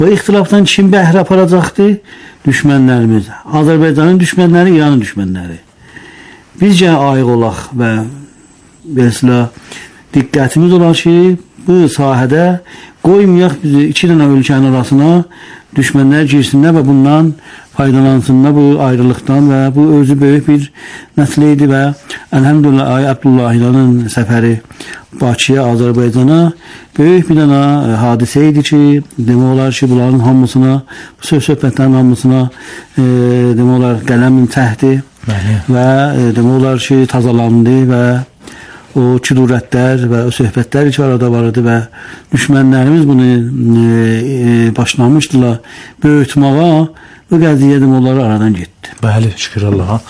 Bu ixtilafdan kim bəhrə aparacaqdır? Düşmənlərimiz. Azərbaycanın düşmənləri, İranın düşmənləri. Bizcə ayıq olaq və belə diqqətimiz olar ki, bu sahədə qoymayaq bizi iki dənə ölkənin arasına düşmənlər girsinlər və bundan faydalansınlar bu ayrılıqdan və bu özü böyük bir nəslə idi və əlhəmdülillah Ay Abdullahiyanın səfəri Bakıya, Azərbaycana böyük bir dənə hadisə idi ki, demək olar ki, bunların hamısına, bu söhbətlərin hamısına demək olar qələmin təhti və demək olar ki, tazalandı və o kudurətlər və o söhbətlər ki, arada var idi və düşmənlərimiz bunu başlamışdılar böyütməyə. Bu qəziyyə demək olar aradan getdi. Bəli, şükür Allaha.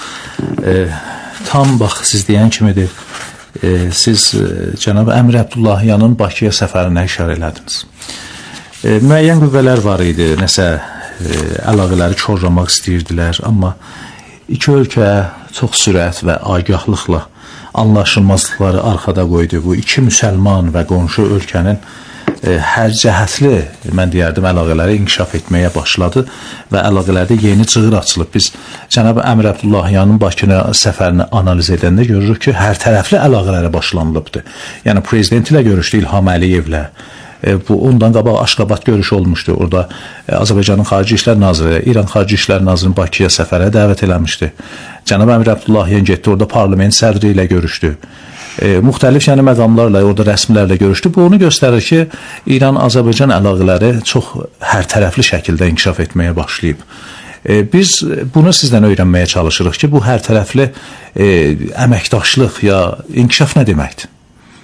Tam bax, siz deyən kimidir. Siz cənab Əmir Abdullahiyanın Bakıya səfərinə işarə elədiniz. Müəyyən qüvvələr var idi, nəsə əlaqələri korlamaq istəyirdilər, amma iki ölkə çox sürət və agahlıqla anlaşılmazlıqları arxada qoydu. Bu iki müsəlman və qonşu ölkənin hər cəhətli, mən deyərdim, əlaqələri inkişaf etməyə başladı və əlaqələrdə yeni cığır açılıb. Biz cənab Əmir Abdullahiyanın Bakıya səfərini analiz edəndə görürük ki, hər tərəfli əlaqələrə başlanılıbdır. Yəni, prezident ilə görüşdü, İlham Əliyevlə. Ondan qabaq Aşqabat görüşü olmuşdu. Orada Azərbaycanın Xarici İşlər Naziri, İran Xarici İşlər Nazirinin Bakıya səfərə dəvət eləmişdi. Cənab Əmir Abdullahiyan getdi, orada parlament sədri ilə görüşdü. Müxtəlif məqamlarla, orada rəsmilərlə görüşdü. Bu onu göstərir ki, İran-Azərbaycan əlaqələri çox hər tərəfli şəkildə inkişaf etməyə başlayıb. Biz bunu sizdən öyrənməyə çalışırıq ki, bu hər tərəfli əməkdaşlıq ya inkişaf nə deməkdir?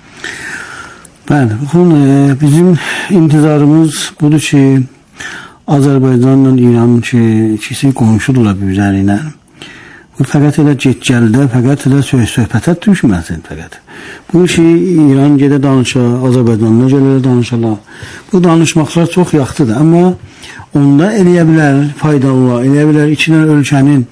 Bəli, bizim intizarımız budur ki, Azərbaycanla İranın ikisi qonşudurlar bir-birlərinə. Bu fəqət elə getgəldə, fəqət elə söhbətə düşməsin fəqət. Bu işi İran gedə danışa, Azərbaycanla gələ danışalar. Bu danışmaqlar çox yaxtıdır, amma onda eləyə bilər, faydalı olar, eləyə bilər iki dənə ölkənin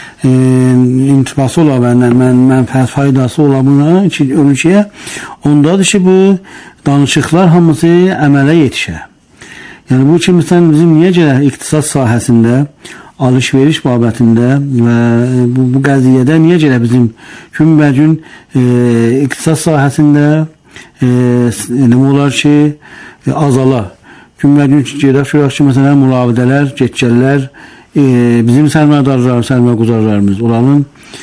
intibası ola və mənfəət faydası ola buna iki ölkəyə. Ondadır ki, bu danışıqlar hamısı əmələ yetişə. Yəni bu ki, məsələn, bizim niyə gələ iqtisad sahəsində, alış-veriş babətində və bu qəziyyədə niyə gələ bizim gün-bə-gün iqtisad sahəsində demək olar ki, azala. Gün-bə-gün gedək görək ki, məsələn, mülavidələr, getgəllər, bizim sərmayədarlarımız, onların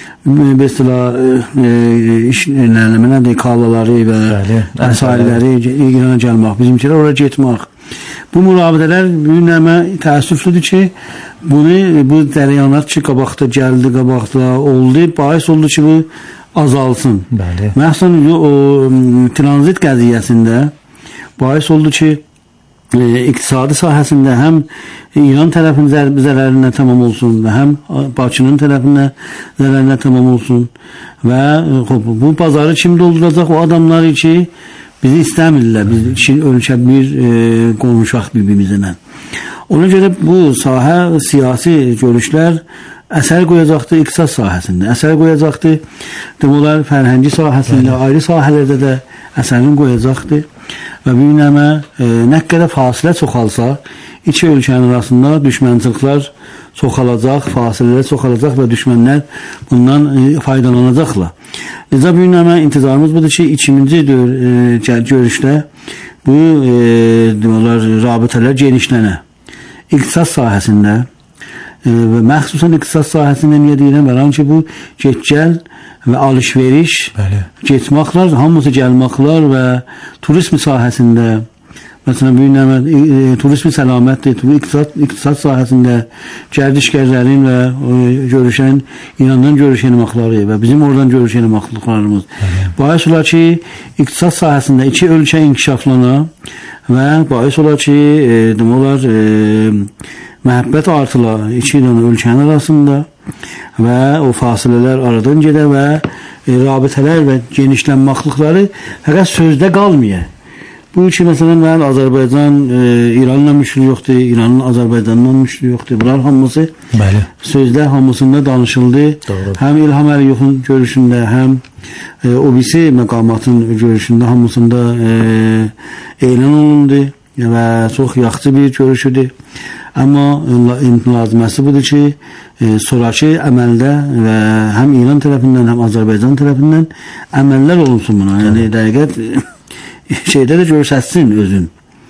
iş kallaları və əsailəri İrana gəlmək, bizimkilər oraya getmək. Bu müravidələr bir nəmə təəssüflüdür ki, bu dəryanat ki, qabaqda gəldi, qabaqda oldu, bahis oldu ki, bu azalsın. Məxsən o tranzit qəziyyəsində bahis oldu ki, iqtisadi sahəsində həm İran tərəfinin zərərinə tamam olsun və həm Bakının tərəfinə zərərinə tamam olsun və bu bazarı kim dolduracaq? O adamlar ki, bizi istəmirlər, biz iki ölkə bir qonuşaq bir-birimizlə. Ona görə bu sahə, siyasi görüşlər əsər qoyacaqdır iqtisad sahəsində, əsər qoyacaqdır, demək olar, fərhəngi sahəsində, ayrı sahələrdə də əsərini qoyacaqdır və bir nəmə nə qədər fasilə çoxalsa, iki ölkənin arasında düşmənçiliklər çoxalacaq, fasilələr çoxalacaq və düşmənlər bundan faydalanacaqlar. Necə bir nəmə intizarımız budur ki, ikinci görüşdə bu rabitələr genişlənə. İqtisad sahəsində və məxsusən iqtisad sahəsində niyə deyirəm? Bəli ki, bu getgəl və alış-veriş, getməklər, hamısı gəlməklər və turizm sahəsində, məsələn, bir nəmə turizm səlamətdir, iqtisad sahəsində gərdişgərlərin və görüşən, İrandan görüşən məxları və bizim oradan görüşən məxluqlarımız. Bahis olar ki, iqtisad sahəsində iki ölkə inkişaflana və bahis olar ki, demək olar, məhəbbət artılar iki dənə ölkənin arasında və o fasilələr aradan gedə və rabitələr və genişlənməklikləri fəqət sözdə qalmaya. Bu ki, məsələn, Azərbaycan İranla müşkül yoxdur, İranın Azərbaycanla müşkül yoxdur. Bunlar hamısı sözdə hamısında danışıldı. Həm İlham Əliyevin görüşündə, həm o birisi məqamatın görüşündə hamısında elan olundu. və çox yaxşı bir görüşüdür. Amma laziməsi budur ki, sonraki əməldə və həm İran tərəfindən, həm Azərbaycan tərəfindən əməllər olunsun buna. Yəni dəqiqət şeydə də göstərsin özün.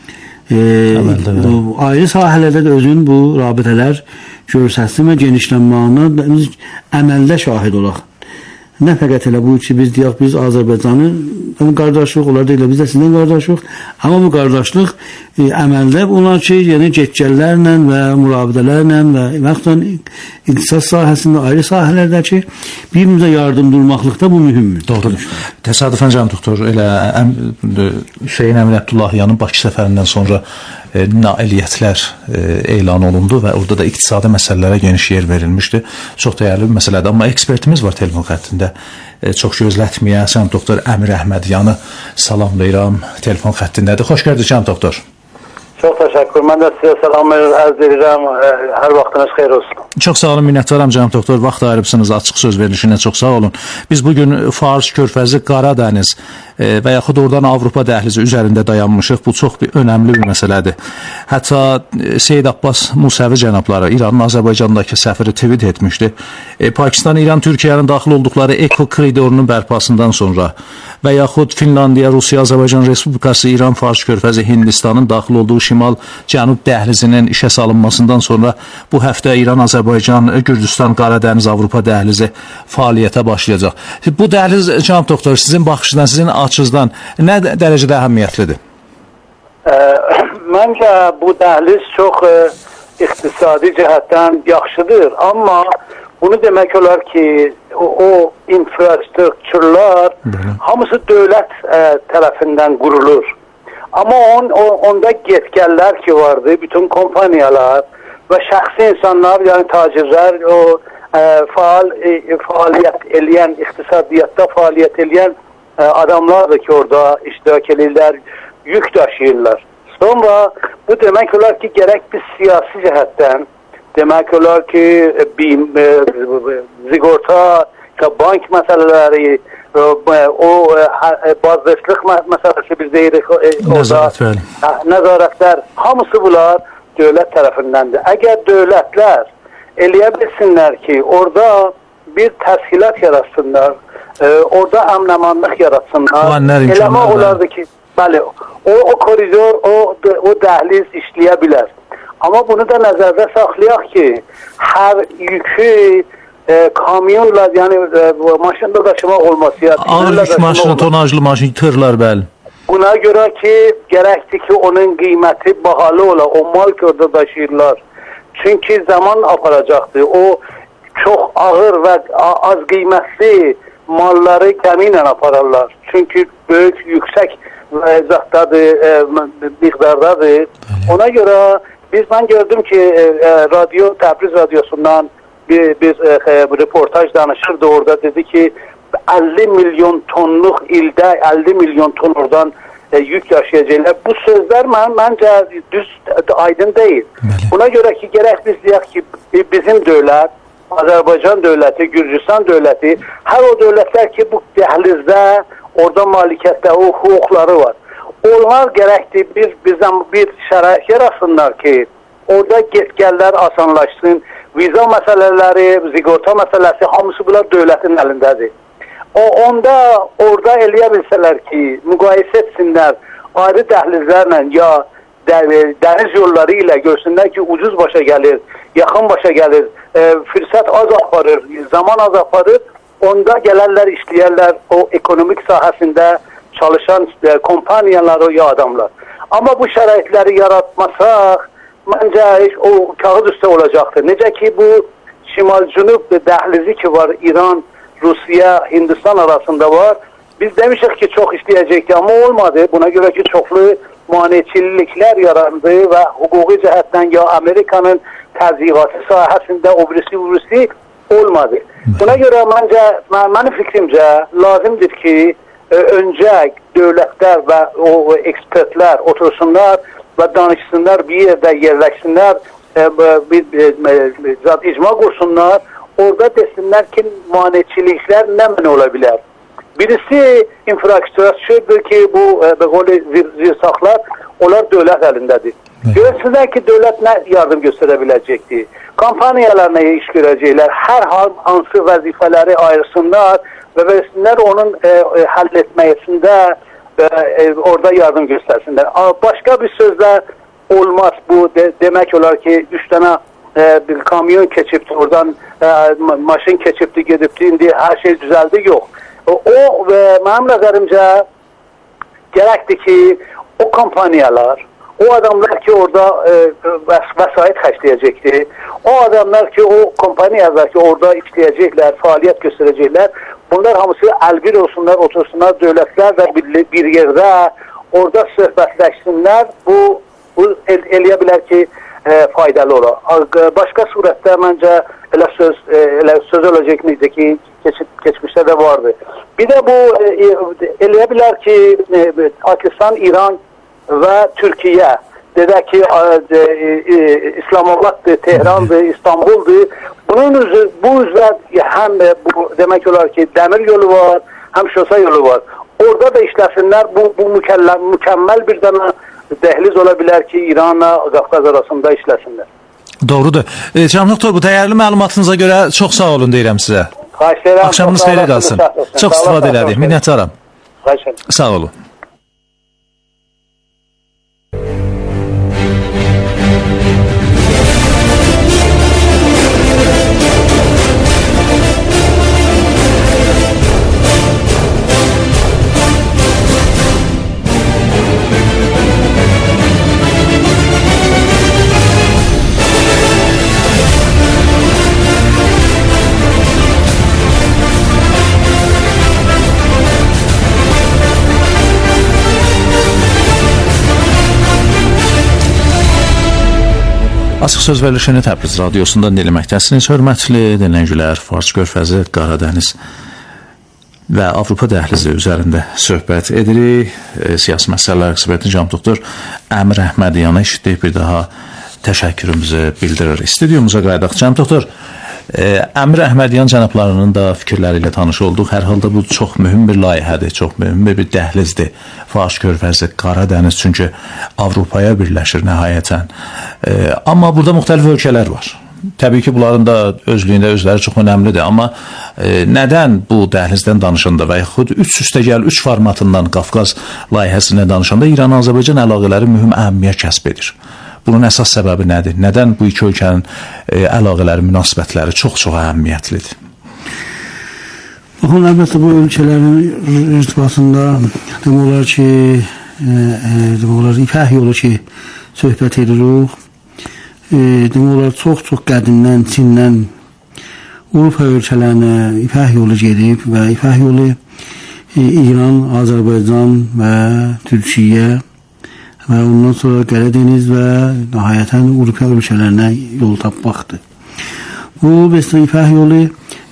Ayrı sahələrdə də özün bu rabitələr göstərsin və genişlənməyinə biz əməldə şahid olaq. Nə fəqət elə bu ki, biz deyək, biz Azərbaycanı qardaşlıq, onlar deyirlər, biz də sizdən qardaşlıq. Amma bu qardaşlıq əməldə bunlar ki, yəni getgəllərlə və mürabidələrlə və vaxtdan iqtisad sahəsində, ayrı sahələrdə ki, bir-birimizə yardım durmaqlıqda bu mühümdür. Doğrudur. Təsadüfən cənab doktor, elə Hüseyn Əmir Əbdullahyanın Bakı səfərindən sonra nailiyyətlər elan olundu və orada da iqtisadi məsələlərə geniş yer verilmişdi. Çox dəyərli bir məsələdir. Amma ekspertimiz var telefon xəttində. Çox gözlətməyən cənab doktor Əmir Əhmədyanı salamlayıram. Telefon xəttindədir. Xoş gəldiniz cənab doktor. Çox təşəkkür. Mən də sizə salam ərz edirəm. Hər vaxtınız xeyir olsun. Çox sağ olun, minnətdaram cənab doktor. Vaxt ayırıbsınız, açıq söz verilişinə çox sağ olun. Biz bugün Fars körfəzi, Qaradəniz və yaxud oradan Avropa dəhlizi üzərində dayanmışıq. Bu çox bir önəmli bir məsələdir. Hətta Seyyid Abbas Musavi cənabları İranın Azərbaycandakı səfiri tweet etmişdi. Pakistan, İran, Türkiyənin daxil olduqları Eko koridorunun bərpasından sonra və yaxud Finlandiya, Rusiya, Azərbaycan Respublikası, İran, Fars körfəzi, Hindistanın daxil olduğu Şimal-Cənub dəhlizinin işə salınmasından sonra bu həftə İran, Azərbaycan, Gürcüstan, Qaradəniz, Avropa dəhlizi fəaliyyətə başlayacaq. Bu dəhliz, cənab doktor, sizin baxışdan, sizin açınızdan nə dərəcədə əhəmiyyətlidir? Məncə bu dəhliz çox iqtisadi cəhətdən yaxşıdır, amma bunu demək olar ki, o infrastrukturlar hamısı dövlət tərəfindən qurulur. Amma onda getgəllər ki vardı, bütün kompaniyalar və şəxsi insanlar, yəni tacirlər, o fəaliyyət eləyən, iqtisadiyyatda fəaliyyət eləyən adamlardır ki, orada iştirak edirlər, yük daşıyırlar. Sonra bu demək olar ki, gərək biz siyasi cəhətdən, demək olar ki, zigorta, bank məsələləri, o bazdeşlik məsələsi biz deyirik orada, nəzarətlər, hamısı bunlar dövlət tərəfindəndir. Əgər dövlətlər eləyə bilsinlər ki, orada bir təşkilat yaratsınlar, orada əmnəmanlıq yaratsınlar, eləmək olardı ki, bəli, o koridor, o dəhliz işləyə bilər. Amma bunu da nəzərdə saxlayaq ki, hər yükü kamyonla, yəni maşında daşımaq olması, ağır yük maşını, tonajlı maşını tırlar, bəli. Buna görə ki, gərəkdir ki, onun qiyməti bahalı ola, o mal ki orada daşıyırlar. Çünki zaman aparacaqdır. O çox ağır və az qiymətli malları gəmi ilə apararlar. Çünki böyük, yüksək zatdadır, miqdardadır. Ona görə mən gördüm ki, Təbriz radiosundan bir reportaj danışırdı orada, dedi ki 50 milyon tonluq ildə 50 milyon ton oradan yük daşıyacaqlar. Bu sözlər məncə düz, aydın deyil. Buna görə ki, gərək biz deyək ki, bizim dövlət, Azərbaycan dövləti, Gürcüstan dövləti, hər o dövlətlər ki, bu dəhlizdə, orada malikiyyətdə o hüquqları var. Onlar gərəkdir bizdən bir şərait yaratsınlar ki, orada getgəllər asanlaşsın, viza məsələləri, zigorta məsələsi, hamısı bunlar dövlətin əlindədir. Onda orada eləyə bilsələr ki, müqayisə etsinlər, ayrı dəhlizlərlə ya dəniz yolları ilə görsünlər ki, ucuz başa gəlir, yaxın başa gəlir, fürsət az aparır, zaman az aparır, onda gələrlər, işləyərlər o ekonomik sahəsində çalışan kompaniyalar, o ya adamlar. Amma bu şəraitləri yaratmasaq, məncə o kağıt üstə olacaqdır. Necə ki, bu şimal-cünub dəhlizi ki var, İran, Rusiya, Hindistan arasında var. Biz demişik ki, çox işləyəcəkdir, amma olmadı. Buna görə ki, çoxlu maneçiliklər yarandı və hüquqi cəhətdən ya Amerikanın təzyiqatı sahəsində o birisi olmadı. Buna görə mənim fikrimcə lazımdır ki, öncə dövlətlər və o ekspertlər otursunlar və danışsınlar, bir yerdə yerləşsinlər, icma qursunlar, orada desinlər ki, maneçiliklər nə mənə ola bilər. Birisi infrastrukturadır ki, bu zirsaqlar, onlar dövlət əlindədir. Görürsünüzlər ki, dövlət nə yardım göstərə biləcəkdir? Kompaniyalar nəyə iş görəcəklər? Hər hansı vəzifələri ayırsınlar və versinlər onun həll etməyəsində orada yardım göstərsinlər. Başqa bir sözlə olmaz bu. Demək olar ki, 3 dənə bir kamyon keçibdi, oradan maşın keçibdi, gedibdi, indi hər şey düzəldi, yox. O və mənim nəzərimcə gərəkdir ki, o kompaniyalar, o adamlar ki orada vəsait xərcləyəcəkdir, o adamlar ki o kompaniyalar ki orada işləyəcəklər, fəaliyyət göstərəcəklər, bunlar hamısı əlbir olsunlar, otursunlar dövlətlər və bir yerdə orada söhbətləşsinlər, bu eləyə bilər ki faydalı olar. Başqa surətdə məncə elə söz olacaq necə ki keçmişdə də vardı. Bir də bu eləyə bilər ki Pakistan, İran və Türkiyə, dedək ki İslamabaddır, Tehrandır, İstanbuldur. Bu üzrə həm demək olar ki dəmir yolu var, həm şosa yolu var. Orada da işləsinlər. Bu mükəmməl bir dənə dəhliz ola bilər ki, İranla Qafqaz arasında işləsinlər. Doğrudur. Cənab doktor, bu dəyərli məlumatınıza görə çox sağ olun deyirəm sizə. Xahiş edirəm. Axşamınız xeyirli qalsın. Çox istifadə elədik. Minnətdaram. Xahiş edirəm. Sağ olun. Açıq söz verilişini Təbriz radiosunda dinləməkdəsiniz. Hörmətli dinləyicilər, Fars körfəzi, Qaradəniz və Avropa dəhlizi üzərində söhbət edirik. Siyasi məsələlər eksperti cənab doktor Əmir Əhmədiyana eşitdik. Bir daha təşəkkürümüzü bildiririk. Studiyumuza qayıdaq. Cənab doktor, Əmir Əhmədiyan cənablarının da fikirləri ilə tanış olduq. Hər halda bu çox mühüm bir layihədir, çox mühüm bir dəhlizdir. Fars körfəzi, Qaradəniz, çünki Avropaya birləşir nəhayətən. Amma burada müxtəlif ölkələr var. Təbii ki, bunların da özlüyündə özləri çox önəmlidir. Amma nədən bu dəhlizdən danışanda və yaxud üst-üstəgəl 3 formatından Qafqaz layihəsindən danışanda İran-Azərbaycan əlaqələri mühüm əhəmiyyət kəsb edir. Bunun əsas səbəbi nədir? Nədən bu iki ölkənin əlaqələri, münasibətləri çox-çox əhəmiyyətlidir? Baxın, əlbəttə bu ölkələrin irtibatında demək olar ki, İpək yolu ki, söhbət edirik. Demək olar, çox-çox qədimdən, Çindən Avropa ölkələrinə İpək yolu gedib və İpək yolu İran, Azərbaycan və Türkiyə və ondan sonra Qaradeniz və nəhayətən Avropa ölkələrinə yol tapmaqdır. Bu məsələn İpək yolu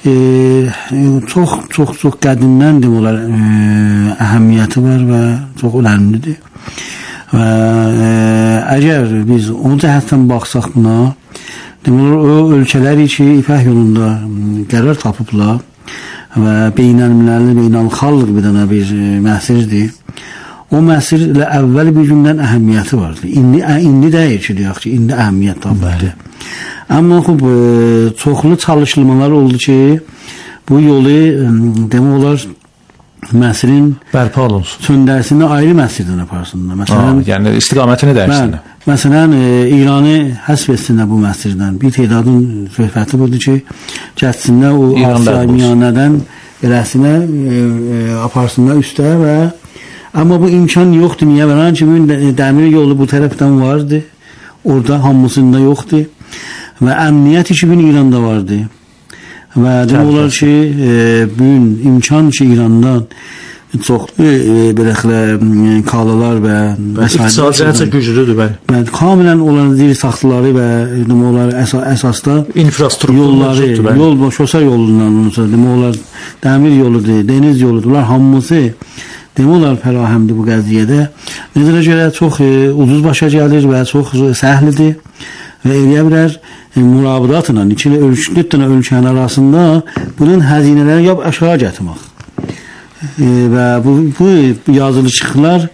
çox qədimdən demək olar əhəmiyyəti var və çox önəmlidir. Və əgər biz o cəhətdən baxsaq buna, demək olar o ölkələri ki İpək yolunda qərar tapıblar və beynəlmiləli, beynəlxalq bir dənə bir məsirdir. O məsir ilə əvvəl bir gündən əhəmiyyəti vardı. İndi deyir ki, deyək ki, indi əhəmiyyət tapırdı. Amma çoxlu çalışılmalar oldu ki, bu yolu demək olar məsirin bərpa olunsun. Söndərsini ayrı məsirdən aparsınlar. Məsələn, yəni istiqamətini dəyişsinlər. Məsələn, İranı həsb etsinlər bu məsirdən. Bir tədadın söhbəti budur ki, getsinlər o Asiya-Miyanədən eləsinə aparsınlar üstə və amma bu imkan yoxdur. Niyə? Vəlan ki, dəmir yolu bu tərəfdən vardı. Orada hamısında yoxdur. Və əmniyyət 2000 İranda vardı. Və demək olar ki, bugün imkan ki, İrandan çoxlu beləxlə kalalar və iqtisadi cəhətdə güclüdür bəli. Kamilən onların diri saxtaları və demək olar əsasda infrastruktur yol şosa yolundan demək olar dəmir yoludur, dəniz yoludur. Bunlar hamısı demək olar fərahəmdir bu qəziyyədə. Nəzərə görə çox ucuz başa gəlir və çox səhlidir və eləyə bilər murabıdatla iki dənə ölkənin arasında bunun həzinələri aşağı gətirmək. Və bu yazılı çıxılar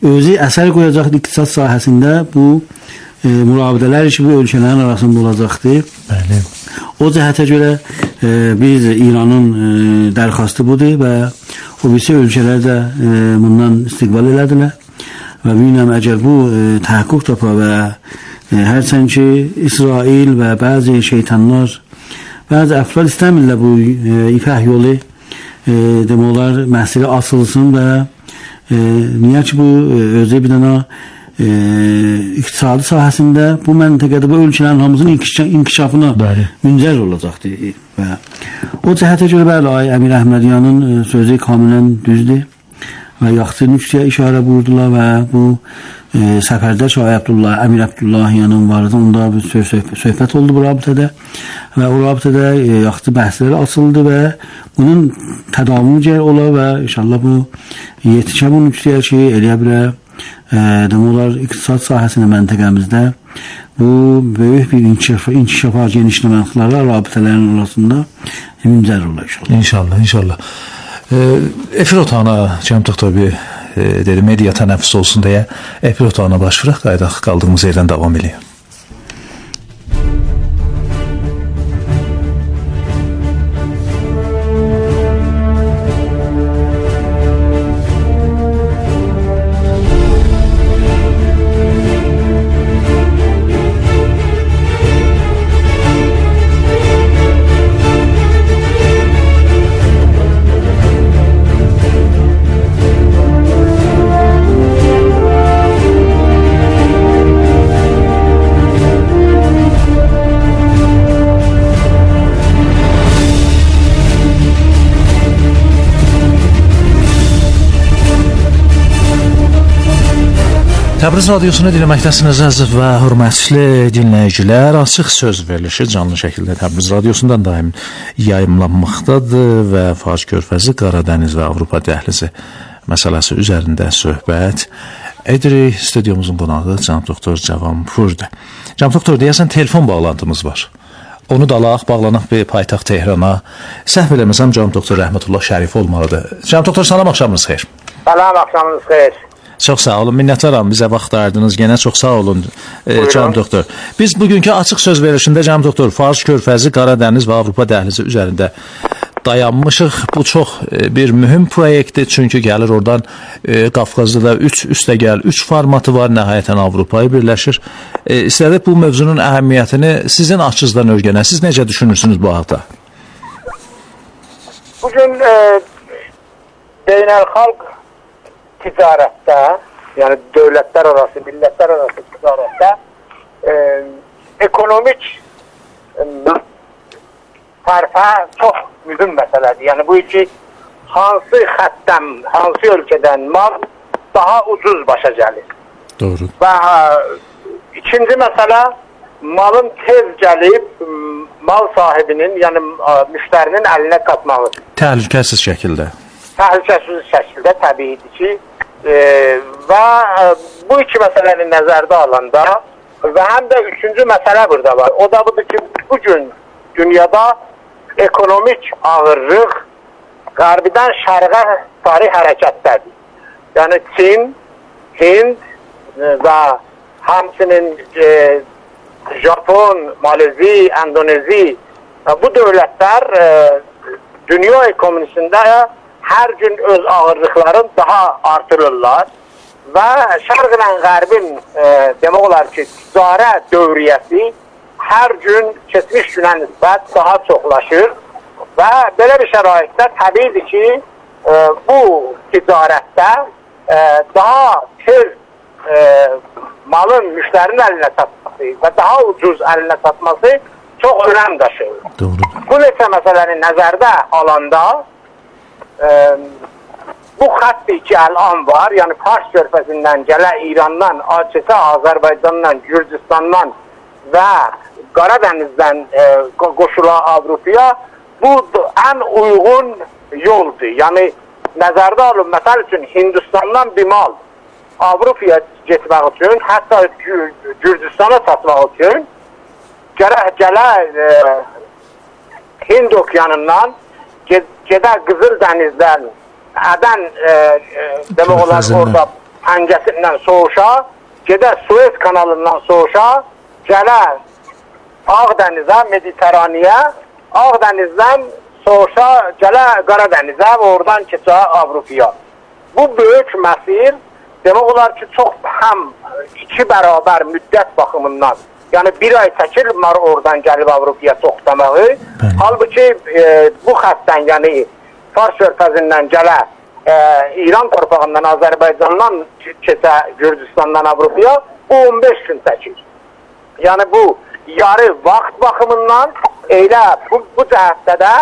özü əsər qoyacaqdır iqtisad sahəsində. Bu mürabidələr ki, bu ölkələrin arasında olacaqdır. Bəli. O cəhətə görə biz İranın dərxastı budur və o birisi ölkələr də bundan istiqbal elədilər. Və bilmirəm, əgər bu təhəqqüq tapa və hərçənd ki, İsrail və bəzi şeytanlar, bəzi əfrad istəmirlər bu ipək yolu demək olar məsələ asılsın və niyə ki, bu özü bir dənə iqtisadi sahəsində bu məntəqədə bu ölkələrin hamısının inkişafına müncər olacaqdır. Və o cəhətə görə bəli, Əmir Əhmədyanın sözü kamilən düzdür və yaxşı nüqtəyə işarə buyurdular və bu səfərdə Əmir Əbdullahyanın vardı, onda bir söhbət oldu bu rabitədə və o rabitədə yaxşı bəhslər açıldı və bunun tədavümü ola və inşallah bu yetikə bu nüqtəyə ki, eləyə bilər demək olar iqtisad sahəsində məntəqəmizdə bu böyük bir inkişafa genişləməklərlə rabitələrin arasında müncər olar inşallah. İnşallah. Efir otağına Cənab doktor bir media tənəffüs olsun deyə efir otağına başvuraq, qaydaq qaldığımız yerdən davam edək. Təbriz radiosunu dinləməkdəsiniz əziz və hörmətli dinləyicilər. Açıq söz verilişi canlı şəkildə Təbriz radiosundan daim yayımlanmaqdadır və Fars körfəzi, Qaradəniz və Avropa dəhlizi məsələsi üzərində söhbət edirik. Stüdyomuzun qonağı Cənab doktor Cavanpurdur. Cənab doktor, deyəsən telefon bağlantımız var. Onu da alaq, bağlanaq bir paytaxt Tehrana. Səhv eləməsəm Cənab doktor Rəhmətullah Şərif olmalıdır. Cənab doktor, salam, axşamınız xeyir. Salam, axşamınız xeyir. Çox sağ olun, minnətdaram bizə vaxt ayırdınız. Yenə çox sağ olun Cənab doktor. Biz bugünkü açıq söz verilişində Cənab doktor Fars körfəzi, Qaradəniz və Avropa dəhlizi üzərində dayanmışıq. Bu çox bir mühüm proyektdir, çünki gəlir oradan Qafqazda da 3 formatı var, nəhayətən Avropayı birləşir. İstədik bu mövzunun əhəmiyyətini sizin açınızdan öyrənək. Siz necə düşünürsünüz bu haqda? Bugün beynəlxalq ticarətdə, yəni dövlətlər arası, millətlər arası ticarətdə ekonomik tərfə çox mühüm məsələdir. Yəni bu ki, hansı xəttdən, hansı ölkədən mal daha ucuz başa gəlir. Doğru. Və ikinci məsələ, malın tez gəlib mal sahibinin, yəni müştərinin əlinə qatmağı. Təhlükəsiz şəkildə. Təhlükəsiz şəkildə təbiidir ki, və bu iki məsələni nəzərdə alanda və həm də üçüncü məsələ burada var. O da budur ki, bugün dünyada ekonomik ağırlıq Qarbidən şərqə sarı hərəkətdədir. Yəni Çin, Hind və həmçinin Japon, Malezi, Endonezi bu dövlətlər dünya ekonomisində hər gün öz ağırlıqlarını daha artırırlar və şərq ilə qərbin demək olar ki, ticarət dövriyyəsi hər gün keçmiş günə nisbət daha çoxlaşır və belə bir şəraitdə təbiidir ki, bu ticarətdə daha tez malın müştərinin əlinə çatması və daha ucuz əlinə çatması çox önəm daşıyır. Doğru. Bu neçə məsələni nəzərdə alanda bu xətti ki, əlan var, yəni Fars körfəzindən gələ İrandan, AÇK, Azərbaycandan, Gürcüstandan və Qaradənizdən qoşula Avropaya bu ən uyğun yoldur. Yəni nəzərdə alın, məsəl üçün Hindistandan bir mal Avropaya getmək üçün, hətta Gürcüstana satmaq üçün gələ Hind okyanından gedə Qızıl dənizdən Ədən demək olar orada pəncəsindən soğuşa, gedə Suez kanalından soğuşa, gələ Ağdənizə, Mediteraniyə, Ağdənizdən soğuşa, gələ Qaradənizə və oradan keçə Avropaya. Bu böyük məsir demək olar ki, çox həm 2 bərabər müddət baxımından, yəni 1 ay çəkilmir oradan gəlib Avropaya toxtamağı. Halbuki bu xəttdən, yəni Fars körfəzindən gələ İran torpağından, Azərbaycandan keçə Gürcüstandan Avropaya, bu 15 gün çəkir. Yəni bu yarı vaxt baxımından elə bu cəhətdə də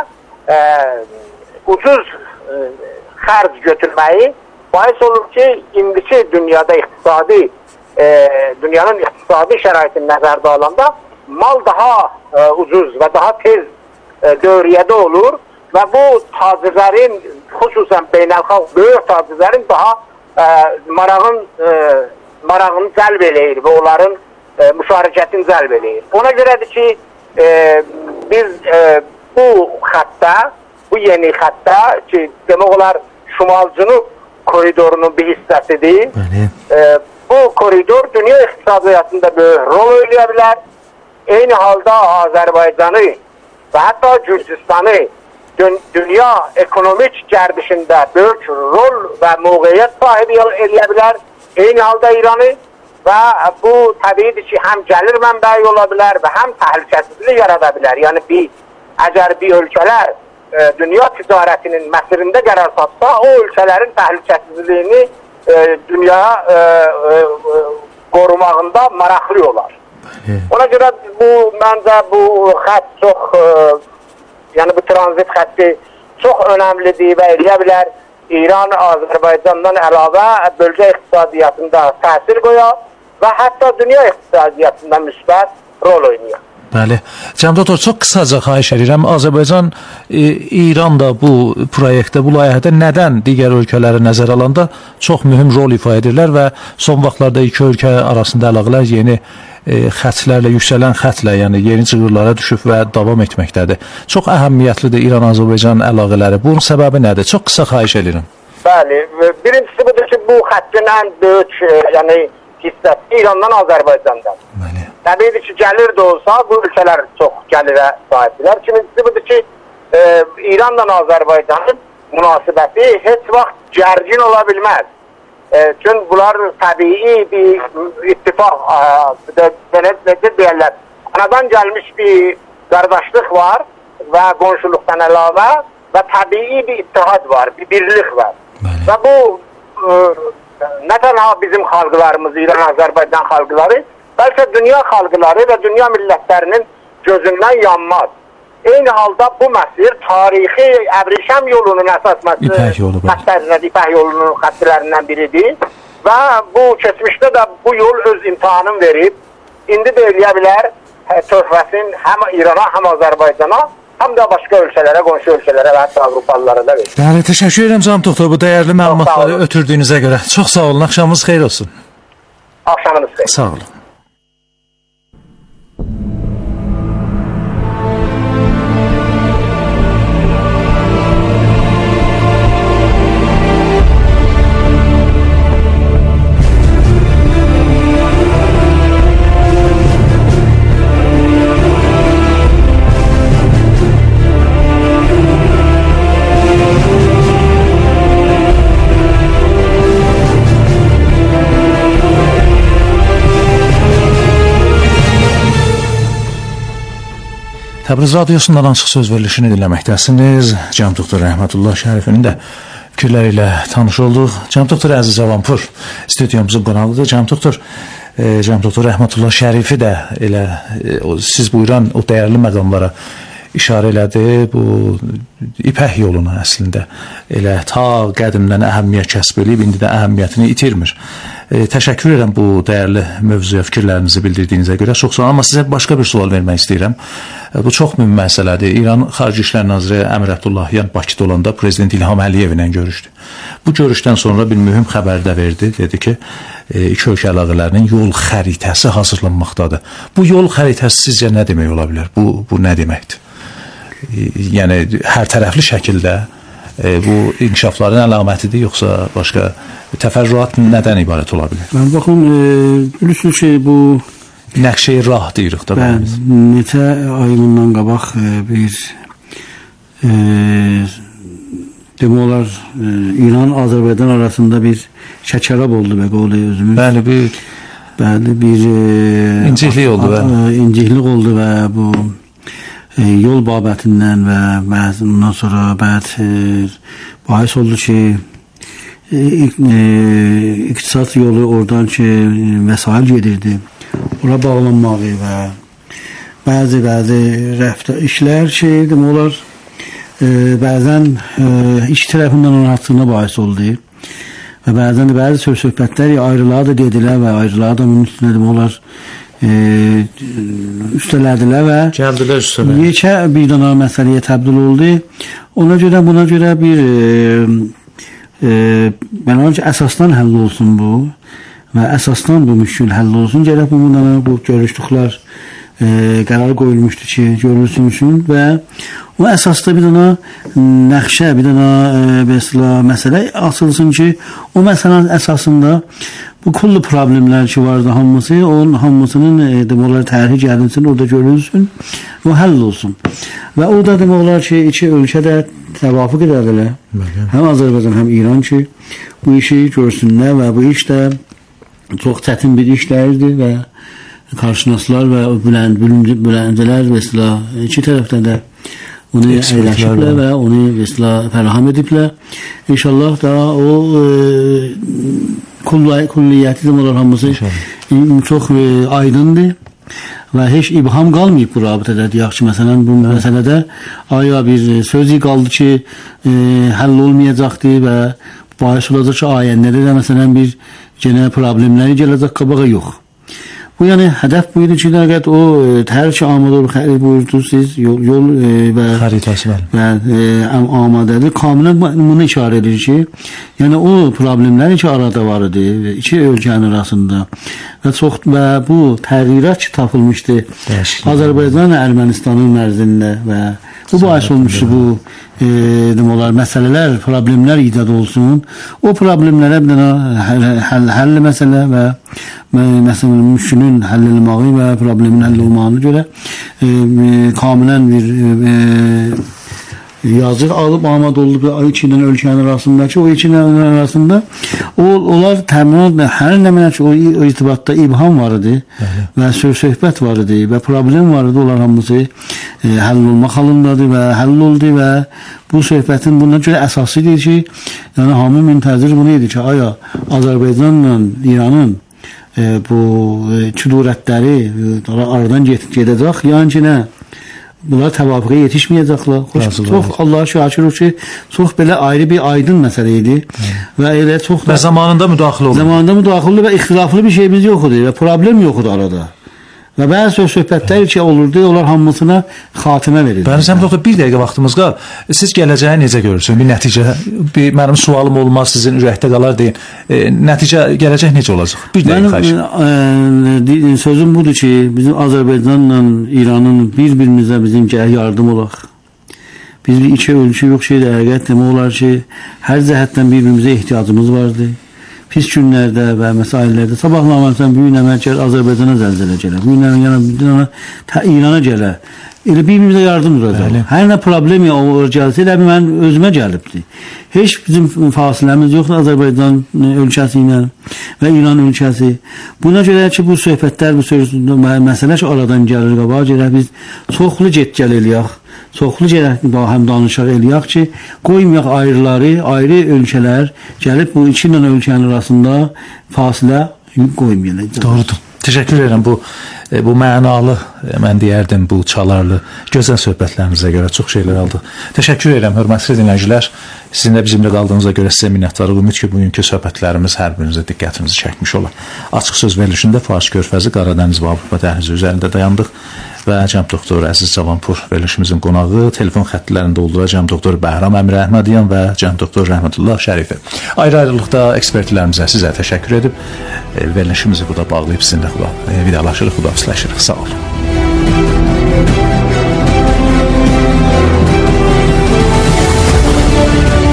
ucuz xərc götürməyi bahis olur ki, indiki dünyada dünyanın iqtisadi şəraitini nəzərdə alanda mal daha ucuz və daha tez dövriyyədə olur və bu tacirlərin, xüsusən beynəlxalq böyük tacirlərin daha marağını cəlb eləyir və onların müşarikətini cəlb eləyir. Ona görədir ki, biz bu xəttə, bu yeni xəttə ki, demək olar Şimal-Cənub koridorunun bir hissəsidir. Bu koridor dünya iqtisadiyyatında böyük rol oynaya bilər. Eyni halda Azərbaycanı və hətta Gürcüstanı dünya ekonomik gərdişində böyük rol və mövqeyiyyət sahibi eləyə bilər. Eyni halda İranı və bu təbiidir ki, həm gəlir mənbəyi ola bilər və həm təhlükəsizlik yarada bilər. Yəni əgər bir ölkələr dünya ticarətinin məsirində qərar tapsa, o ölkələrin təhlükəsizliyini dünyaya qorumağında maraqlı olar. Ona görə məncə bu xətt çox, yəni bu tranzit xətti çox önəmlidir və eləyə bilər İran, Azərbaycandan əlavə bölgə iqtisadiyyatında təsir qoyar və hətta dünya iqtisadiyyatında müsbət rol oynayır. Bəli. Cənab doktor, çox qısaca xahiş edirəm. Azərbaycan, İran da bu proyektdə, bu layihədə nədən digər ölkələri nəzər alanda çox mühüm rol ifa edirlər və son vaxtlarda iki ölkə arasında əlaqələr yeni xətlərlə, yüksələn xətlə, yəni yeni cığırlara düşüb və davam etməkdədir. Çox əhəmiyyətlidir İran-Azərbaycan əlaqələri. Bunun səbəbi nədir? Çox qısa xahiş edirəm. Bəli. Birincisi budur ki, bu xəttin ən böyük, yəni hissəsi İrandan, Azərbaycandan. Bəli. Təbiidir ki, gəlir də olsa, bu ölkələr çox gəlirə sahibdirlər. İkincisi budur ki, İranla Azərbaycanın münasibəti heç vaxt gərgin ola bilməz. Çünki bunlar təbii bir ittifaq, necə deyərlər, anadan gəlmiş bir qardaşlıq var və qonşuluqdan əlavə və təbii bir ittihad var, bir birlik var. Və bu, nə tənha bizim xalqlarımız, İran-Azərbaycan xalqları, bəlkə dünya xalqları və dünya millətlərinin gözündən yanmaz. Eyni halda bu məsir tarixi Əbrişəm yolunun əsas xəttlərindən, İpək yolunun xəttlərindən biridir və bu keçmişdə də bu yol öz imtihanını verib. İndi də eləyə bilər töhfəsin həm İrana, həm Azərbaycana, həm də başqa ölkələrə, qonşu ölkələrə və hətta Avropalılara da verir. Bəli, təşəkkür edirəm Cənab doktor, bu dəyərli məlumatları ötürdüyünüzə görə. Çox sağ olun, axşamınız xeyir olsun. Axşamınız xeyir. Sağ olun. Təbriz radiosundan açıq söz verilişini dinləməkdəsiniz. Cənab doktor Rəhmətullah Şərifinin də fikirləri ilə tanış olduq. Cənab doktor Əziz Cavanpur studiyamızın qonağıdır. Cənab doktor Rəhmətullah Şərifi də elə siz buyuran o dəyərli məqamlara işarə elədi. Bu İpək yoluna əslində elə ta qədimdən əhəmiyyət kəsb edib, indi də əhəmiyyətini itirmir. Təşəkkür edirəm bu dəyərli mövzuya fikirlərinizi bildirdiyinizə görə. Çox sağ olun, amma sizə başqa bir sual vermək istəyirəm. Bu çox mühüm məsələdir. İran Xarici İşlər Naziri Əmir Əbdullahyan Bakıda olanda Prezident İlham Əliyev ilə görüşdü. Bu görüşdən sonra bir mühüm xəbər də verdi. Dedi ki, iki ölkə əlaqələrinin yol xəritəsi hazırlanmaqdadır. Bu yol xəritəsi sizcə nə demək ola bilər? Bu nə deməkdir? Yəni hər tərəfli şəkildə bu inkişafların əlamətidir, yoxsa başqa təfərrüat nədən ibarət ola bilər? Mən baxın, bilirsiniz ki, bu Nəqşə-i Rah deyirik də. Neçə ay bundan qabaq bir demək olar İran, Azərbaycan arasında bir şəkərab oldu və qolu özümüz. Bəli, bir inciklik oldu inciklik oldu və bu yol babətindən və ondan sonra bahis oldu ki, iqtisad yolu oradan ki, vəsail gedirdi. Ora bağlanmağı və bəzi işlər ki, demək olar, bəzən iki tərəfindən onun haqqında bahis oldu. Və bəzən də bəzi söhbətlər ayrılığa da dedilər və ayrılığa da bunun üstünə demək olar üstələdilər və gəldilər üstələ. Yekə bir dana məsələyə təbdil oldu. Ona görə, buna görə bir məncə əsasdan həll olsun bu və əsasdan bu müşkül həll olsun. Gərək bu görüşdüklər qərar qoyulmuşdu ki, görülsün və o əsasda bir dana nəqşə, bir dana məsələ açılsın ki, o məsələnin əsasında bu kullu problemlər ki vardı hamısı, onun hamısının demək olar tərhi gəlinsin, orada görülsün və həll olsun. Və o da demək olar ki, iki ölkə də təvafuq edədilər. Həm Azərbaycan, həm İran ki, bu işi görsünlər və bu iş də çox çətin bir işlərdir və qarşınaslar və büləndilər və iki tərəfdə də onu əyləşiblər və onu fəraham ediblər. İnşallah da o kulliyyəti demələr hamısı çox aydındır və heç ibham qalmayıb bu rabitədə. Deyək ki, məsələn, bu məsələdə aya bir söz qaldı ki, həll olmayacaqdır və bahis olacaq ki, ayənlərdə də məsələn bir genə problemləri gələcək qabağa yox. Bu yəni hədəf buydu ki, nəqət o hər şey amadə buyurdunuz siz, yol və xəritəsi amadədir. Kamilən bunu işarə edir ki, yəni o problemlər ki, arada var idi, iki ölkənin arasında və bu təğyirat ki, tapılmışdı Azərbaycan və Ermənistanın mərzində və bu bahis olmuşdu bu demək olar, məsələlər, problemlər icad olsun. O problemlərə bir dənə həll məsələ və məsələn, müşkülün həll edilməyi və problemin həll olmağına görə kamilən bir yazıq alıb amad oldu iki dənə ölkənin arasındakı o iki dənə arasında onlar təminat hər nəmənə ki o irtibatda ibham var idi və söhbət var idi və problem var idi, onlar hamısı həll olmaq halındadır və həll oldu və bu söhbətin buna görə əsası idi ki, yəni hamı müntəzir bunu idi ki, aya Azərbaycanla İranın bu küdurətləri aradan gedəcək, yəni ki, nə? Bunlar təvafuqa yetişməyəcəklər. Çox Allah'a şükür ki, çox belə ayrı bir aydın məsələ idi və elə çox da zamanında müdaxilə oldu. Zamanında müdaxilə oldu və ixtilaflı bir şeyimiz yox idi və problem yox idi arada. Və bəzi söhbətlər ki olurdu, onlar hamısına xatimə verildi. Bəli, doktor, bir dəqiqə vaxtımız qal. Siz gələcəyi necə görürsünüz? Bir nəticə, mənim sualım olmaz, sizin ürəkdə qalar deyin. Nəticə, gələcək necə olacaq? Bir dəqiqə xahiş. Sözüm budur ki, bizim Azərbaycanla İranın bir-birimizə bizim yardım olaq. Biz bir iki ölçü yox şeydir, həqiqət demək olar ki, hər cəhətdən bir-birimizə ehtiyacımız vardır. Pis günlərdə və məsailərdə sabahlamazsan bu gün əməlkər Azərbaycana zəlzələ gələr. Bu gün İrana gələr. Elə bir-birimizə yardım duracaq. Hər nə problem gəlsə elə mən özümə gəlibdir. Heç bizim fasiləmiz yoxdur Azərbaycan ölkəsi ilə və İran ölkəsi. Buna görə ki, bu söhbətlər, bu məsələ ki, aradan gəlir qabağa görə biz çoxlu get-gəl eləyək. Çoxlu həm danışaq eləyək ki, qoymayaq ayrıları, ayrı ölkələr gəlib bu iki dənə ölkənin arasında fasilə qoymayaq. Doğrudur. Təşəkkür edirəm bu mənalı, mən deyərdim, bu çalarlı, gözəl söhbətlərinizə görə çox şeylər aldıq. Təşəkkür edirəm, hörmətli dinləyicilər. Sizin də bizimlə qaldığınıza görə sizə minnətdarıq. Ümid ki, bugünkü söhbətlərimiz hər birinizə diqqətinizi çəkmiş olar. Açıq söz verilişində Fars Körfəzi, Qaradəniz və Avropa dəhlizi üzərində dayandıq və cənab doktor Əziz Cavanpur verilişimizin qonağı, telefon xəttlərində olduğu cənab doktor Bəhram Əmir Əhmədyan və cənab doktor Rəhmətullah Şərifi. Ayrı-ayrılıqda ekspertlərimizə sizə təşəkkür edib verilişimizi burada bağlayıb sizinlə vidalaşırıq, xudafisləşirik. Sağ olun.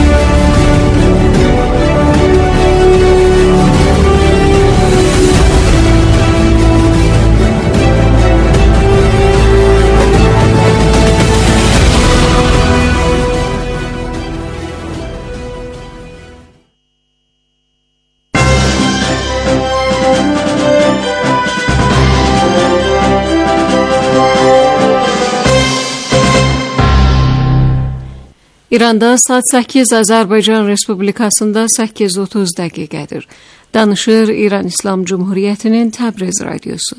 İranda saat 8, Azərbaycan Respublikasında 8:30 dəqiqədir. Danışır İran İslam Cumhuriyyətinin Təbriz radiosu.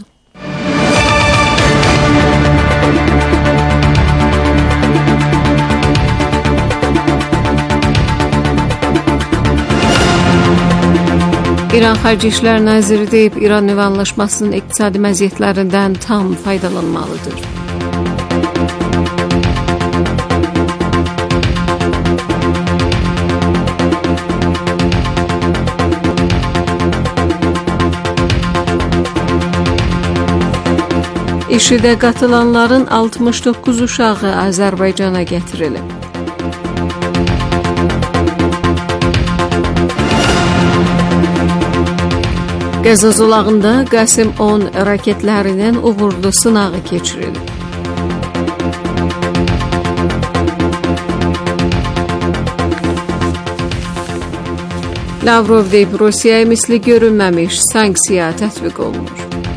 İran Xarici İşlər Naziri deyib, İran nüvə anlaşmasının iqtisadi məziyyətlərindən tam faydalanmalıdır. İşidə qatılanların 69 uşağı Azərbaycana gətirilib. Qəzza zolağında Qasim 10 raketlərinin uğurlu sınağı keçirilib. Lavrov deyib, Rusiyaya misli görünməmiş sanksiya tətbiq olunur.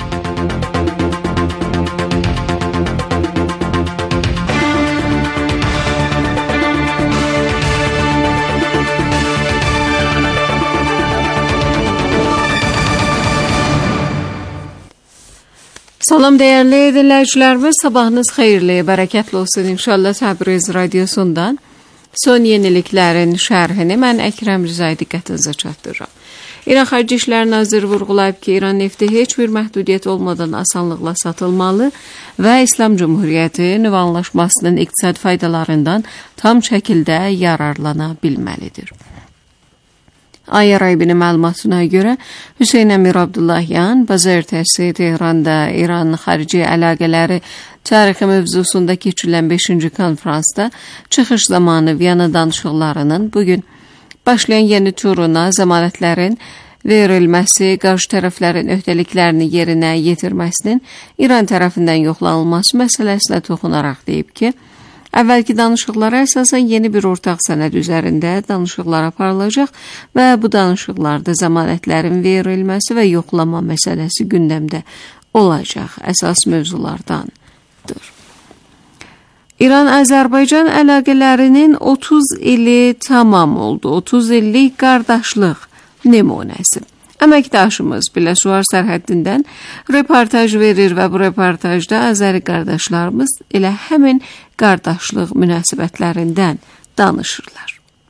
Salam dəyərli dinləyicilərimiz, sabahınız xeyirli, bərəkətli olsun inşallah. Təbriz radiosundan son yeniliklərin şərhini mən Əkrəm Rızay diqqətinizə çatdırıram. İran Xarici İşlər Naziri vurğulayıb ki, İran nefti heç bir məhdudiyyət olmadan asanlıqla satılmalı və İslam Cumhuriyyəti nüvə anlaşmasının iqtisadi faydalarından tam şəkildə yararlana bilməlidir. Ayarayibinin məlumatına görə Hüseyn Əmir Abdullahyan bazar ertəsi Tehranda İran xarici əlaqələri tarixi mövzusunda keçirilən 5-ci konferansda çıxış zamanı Viyana danışıqlarının bugün başlayan yeni turuna zəmanətlərin verilməsi, qarşı tərəflərin öhdəliklərini yerinə yetirməsinin İran tərəfindən yoxlanılması məsələsinə toxunaraq deyib ki, əvvəlki danışıqlara əsasən yeni bir ortaq sənəd üzərində danışıqlar aparılacaq və bu danışıqlarda zəmanətlərin verilməsi və yoxlama məsələsi gündəmdə olacaq əsas mövzulardandır. İran-Azərbaycan əlaqələrinin 30 ili tamam oldu. 30 illik qardaşlıq nümunəsi. Əməkdaşımız Biləsuvar sərhəddindən reportaj verir və bu reportajda Azəri qardaşlarımız elə həmin qardaşlıq münasibətlərindən danışırlar.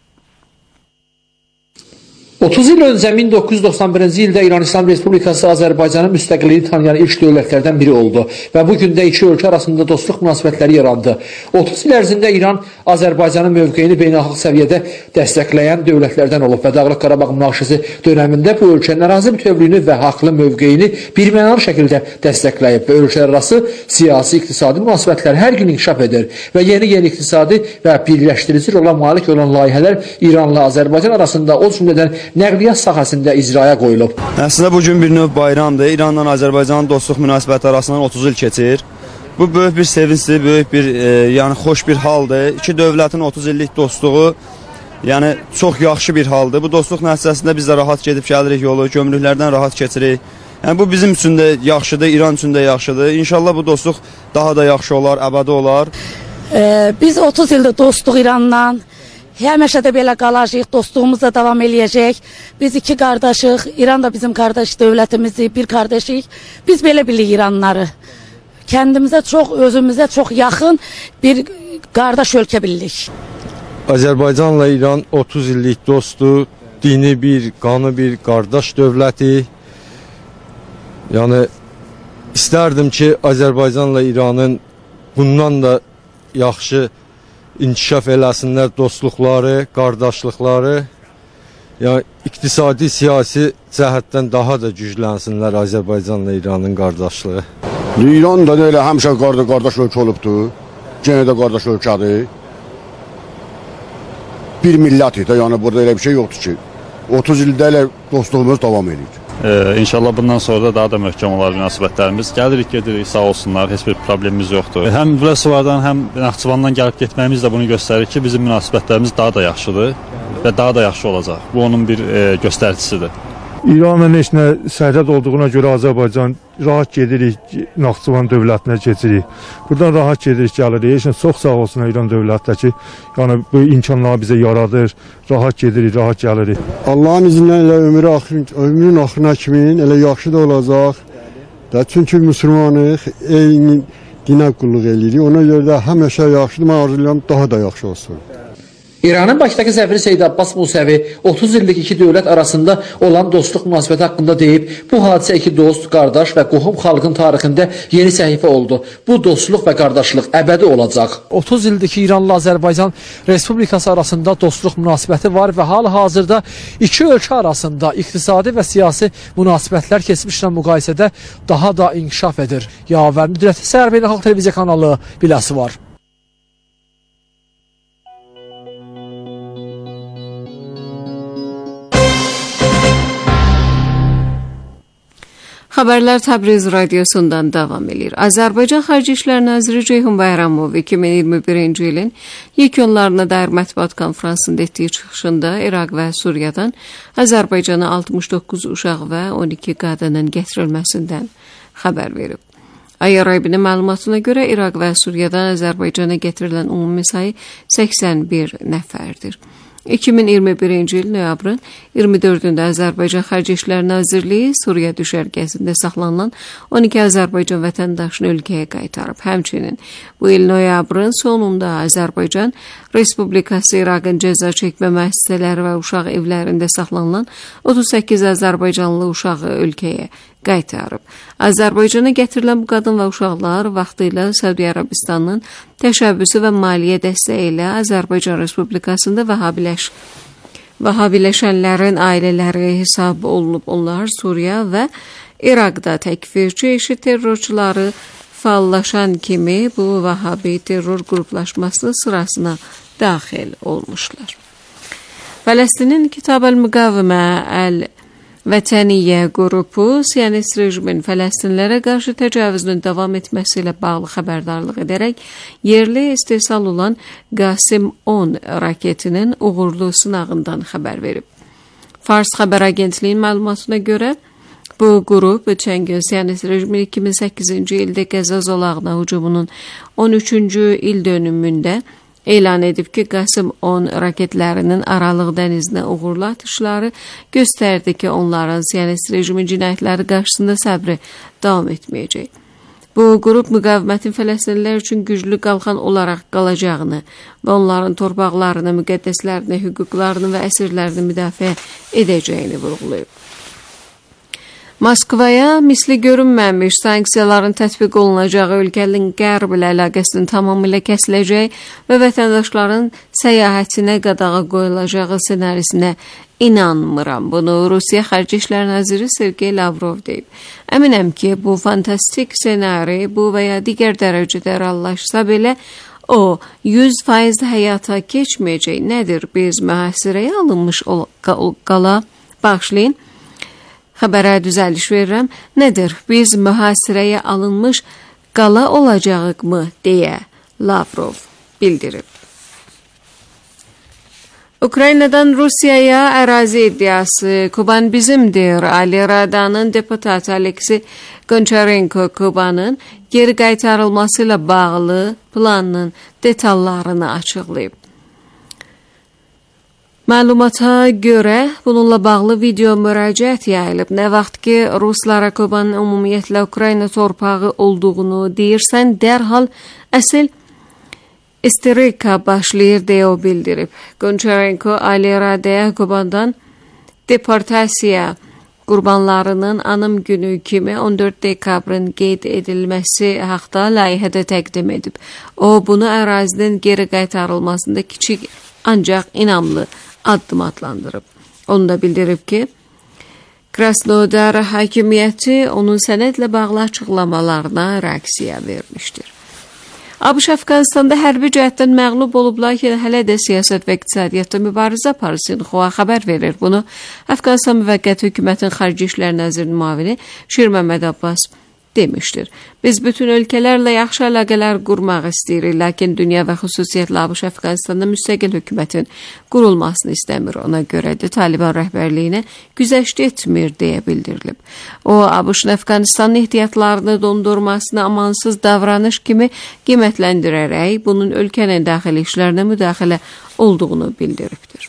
30 il öncə 1991-ci ildə İran İslam Respublikası Azərbaycanın müstəqilliyini tanıyan ilk dövlətlərdən biri oldu və bu gün də iki ölkə arasında dostluq münasibətləri yarandı. 30 il ərzində İran Azərbaycanın mövqeyini beynəlxalq səviyyədə dəstəkləyən dövlətlərdən olub və Dağlıq Qarabağ münaqişəsi dönəmində bu ölkənin ərazi bütövlüyünü və haqlı mövqeyini birmənalı şəkildə dəstəkləyib və ölkələrarası siyasi, iqtisadi münasibətlər hər gün inkişaf edir və yeni iqtisadi və birləşdirici rola malik olan layihələr İranla Azərbaycan arasında o cümlədən nəqliyyat sahəsində icraya qoyulub. Əslində bugün bir növ bayramdır. İranla Azərbaycanın dostluq münasibəti arasından 30 il keçir. Bu böyük bir sevincdir, böyük bir yəni xoş bir haldır. İki dövlətin 30 illik dostluğu yəni çox yaxşı bir haldır. Bu dostluq nəticəsində biz də rahat gedib gəlirik yolu, gömrüklərdən rahat keçirik. Yəni bu bizim üçün də yaxşıdır, İran üçün də yaxşıdır. İnşallah bu dostluq daha da yaxşı olar, əbədi olar. Biz 30 ildir dostluq İranla. Həmişə də belə qalacaq, dostluğumuz da davam eləyəcək. Biz iki qardaşıq, İran da bizim qardaş dövlətimizdir, bir qardaşıq. Biz belə bilirik İranları. Kəndimizə çox, özümüzə çox yaxın bir qardaş ölkə bilirik. Azərbaycanla İran 30 illik dostdur, dini bir, qanı bir qardaş dövləti. Yəni istərdim ki, Azərbaycanla İranın bundan da yaxşı inkişaf eləsinlər dostluqları, qardaşlıqları, yəni iqtisadi, siyasi cəhətdən daha da güclənsinlər Azərbaycanla İranın qardaşlığı. İran da elə həmişə qardaş ölkə olubdur, yenə də qardaş ölkədir. Bir millətik də, yəni burada elə bir şey yoxdur ki, 30 ildə elə dostluğumuz davam edir. İnşallah bundan sonra da daha da möhkəm olar münasibətlərimiz. Gəlirik, gedirik, sağ olsunlar, heç bir problemimiz yoxdur. Həm Biləsuvardan, həm Naxçıvandan gəlib getməyimiz də bunu göstərir ki, bizim münasibətlərimiz daha da yaxşıdır və daha da yaxşı olacaq. Bu onun bir göstəricisidir. İranla heç nə sərhəd olduğuna görə Azərbaycan rahat gedirik, Naxçıvan dövlətinə keçirik. Buradan rahat gedirik, gəlirik. Heç nə çox sağ olsun İran dövləti ki, yəni bu imkanları bizə yaradır. Rahat gedirik, rahat gəlirik. Allahın izni ilə elə ömrün axırına kimi elə yaxşı da olacaq. Çünki müsəlmanıq, eyni dinə qulluq eləyirik. Ona görə də həmişə yaxşıdır. Mən arzulayıram daha da yaxşı olsun. İranın Bakıdakı səfiri Seyid Abbas Musavi 30 illik iki dövlət arasında olan dostluq münasibəti haqqında deyib, bu hadisə iki dost, qardaş və qohum xalqın tarixində yeni səhifə oldu. Bu dostluq və qardaşlıq əbədi olacaq. 30 ildir ki, İranla Azərbaycan Respublikası arasında dostluq münasibəti var və hal-hazırda iki ölkə arasında iqtisadi və siyasi münasibətlər keçmişlə müqayisədə daha da inkişaf edir. Yavər Müdürəti Səhər Beynəlxalq Televiziya kanalı biləsi var. Xəbərlər Təbriz radiosundan davam edir. Azərbaycan Xarici İşlər Naziri Ceyhun Bayramov 2021-ci ilin yekunlarına dair mətbuat konfransında etdiyi çıxışında İraq və Suriyadan Azərbaycana 69 uşaq və 12 qadının gətirilməsindən xəbər verib. IRIB-nin məlumatına görə İraq və Suriyadan Azərbaycana gətirilən ümumi sayı 81 nəfərdir. 2021-ci il noyabrın 24-də Azərbaycan Xarici İşlər Nazirliyi Suriya düşərgəsində saxlanılan 12 Azərbaycan vətəndaşını ölkəyə qaytarıb. Həmçinin bu il noyabrın sonunda Azərbaycan Respublikası İraqın cəza çəkmə müəssisələri və uşaq evlərində saxlanılan 38 Azərbaycanlı uşağı ölkəyə qaytarıb. Azərbaycana gətirilən bu qadın və uşaqlar vaxtilə Səudiyyə Ərəbistanının təşəbbüsü və maliyyə dəstəyi ilə Azərbaycan Respublikasında Vəhabiləşənlərin ailələri hesab olunub. Onlar Suriya və İraqda təkfirçi IŞİD terrorçuları faallaşan kimi bu Vəhabi terror qruplaşmasının sırasına daxil olmuşlar. Fələstinin Kitab el-Müqavimə Vətəniyyə qrupu Siyonist rejimin Fələstinlərə qarşı təcavüzünün davam etməsi ilə bağlı xəbərdarlıq edərək yerli istehsal olan Qasim 10 raketinin uğurlu sınağından xəbər verib. Fars xəbər agentliyinin məlumatına görə bu qrup ötən gün Siyonist rejimin 2008-ci ildə Qəzza zolağına hücumunun 13-cü il dönümündə elan edib ki, Qasim 10 raketlərinin Aralıq dənizinə uğurlu atışları göstərdi ki, onların Siyonist rejimin cinayətləri qarşısında səbri davam etməyəcək. Bu qrup müqavimətin Fələstinlilər üçün güclü qalxan olaraq qalacağını və onların torpaqlarını, müqəddəslərini, hüquqlarını və əsirlərini müdafiə edəcəyini vurğulayıb. Moskvaya misli görünməmiş sanksiyaların tətbiq olunacağı ölkənin qərb ilə əlaqəsinin tamamilə kəsiləcəyi və vətəndaşların səyahətinə qadağa qoyulacağı senarisinə inanmıram. Bunu Rusiya Xarici İşlər Naziri Sergey Lavrov deyib. Əminəm ki, bu fantastik senari bu və ya digər dərəcədə reallaşsa belə o 100% həyata keçməyəcək. Nədir? Biz mühasirəyə alınmış qala bağışlayın. Xəbərə düzəliş verirəm. Nədir? Biz mühasirəyə alınmış qala olacağıq mı? Deyə Lavrov bildirib. Ukraynadan Rusiyaya ərazi iddiası. Kuban bizimdir. Ali Radanın deputatı Aleksey Goncharenko Kubanın geri qaytarılması ilə bağlı planının detallarını açıqlayıb. Məlumata görə bununla bağlı video müraciət yayılıb. Nə vaxt ki, Ruslara Kubanın ümumiyyətlə Ukrayna torpağı olduğunu deyirsən, dərhal əsl isterika başlayır deyə o bildirib. Goncharenko Ali Radaya Kubandan deportasiya qurbanlarının anım günü kimi 14 dekabrın qeyd edilməsi haqda layihədə təqdim edib. O, bunu ərazinin geri qaytarılmasında kiçik ancaq inamlı addım adlandırıb. Onu da bildirib ki, Krasnodar hakimiyyəti onun sənədlə bağlı açıqlamalarına reaksiya vermişdir. ABŞ Əfqanistanda hərbi cəhətdən məğlub olub, lakin hələ də siyasət və iqtisadiyyatda mübarizə aparır. Xua xəbər verir. Bunu Əfqanistan Müvəqqəti Hökumətinin Xarici İşlər Nazirinin müavini Şir Məmməd Abbas demişdir. Biz bütün ölkələrlə yaxşı əlaqələr qurmaq istəyirik, lakin dünya və xüsusiyyətlə ABŞ Əfqanistanda müstəqil hökumətin qurulmasını istəmir. Ona görə də Taliban rəhbərliyinə güzəşt etmir deyə bildirilib. O, ABŞ-ın Əfqanistanın ehtiyatlarını dondurmasını amansız davranış kimi qiymətləndirərək bunun ölkənin daxili işlərinə müdaxilə olduğunu bildiribdir.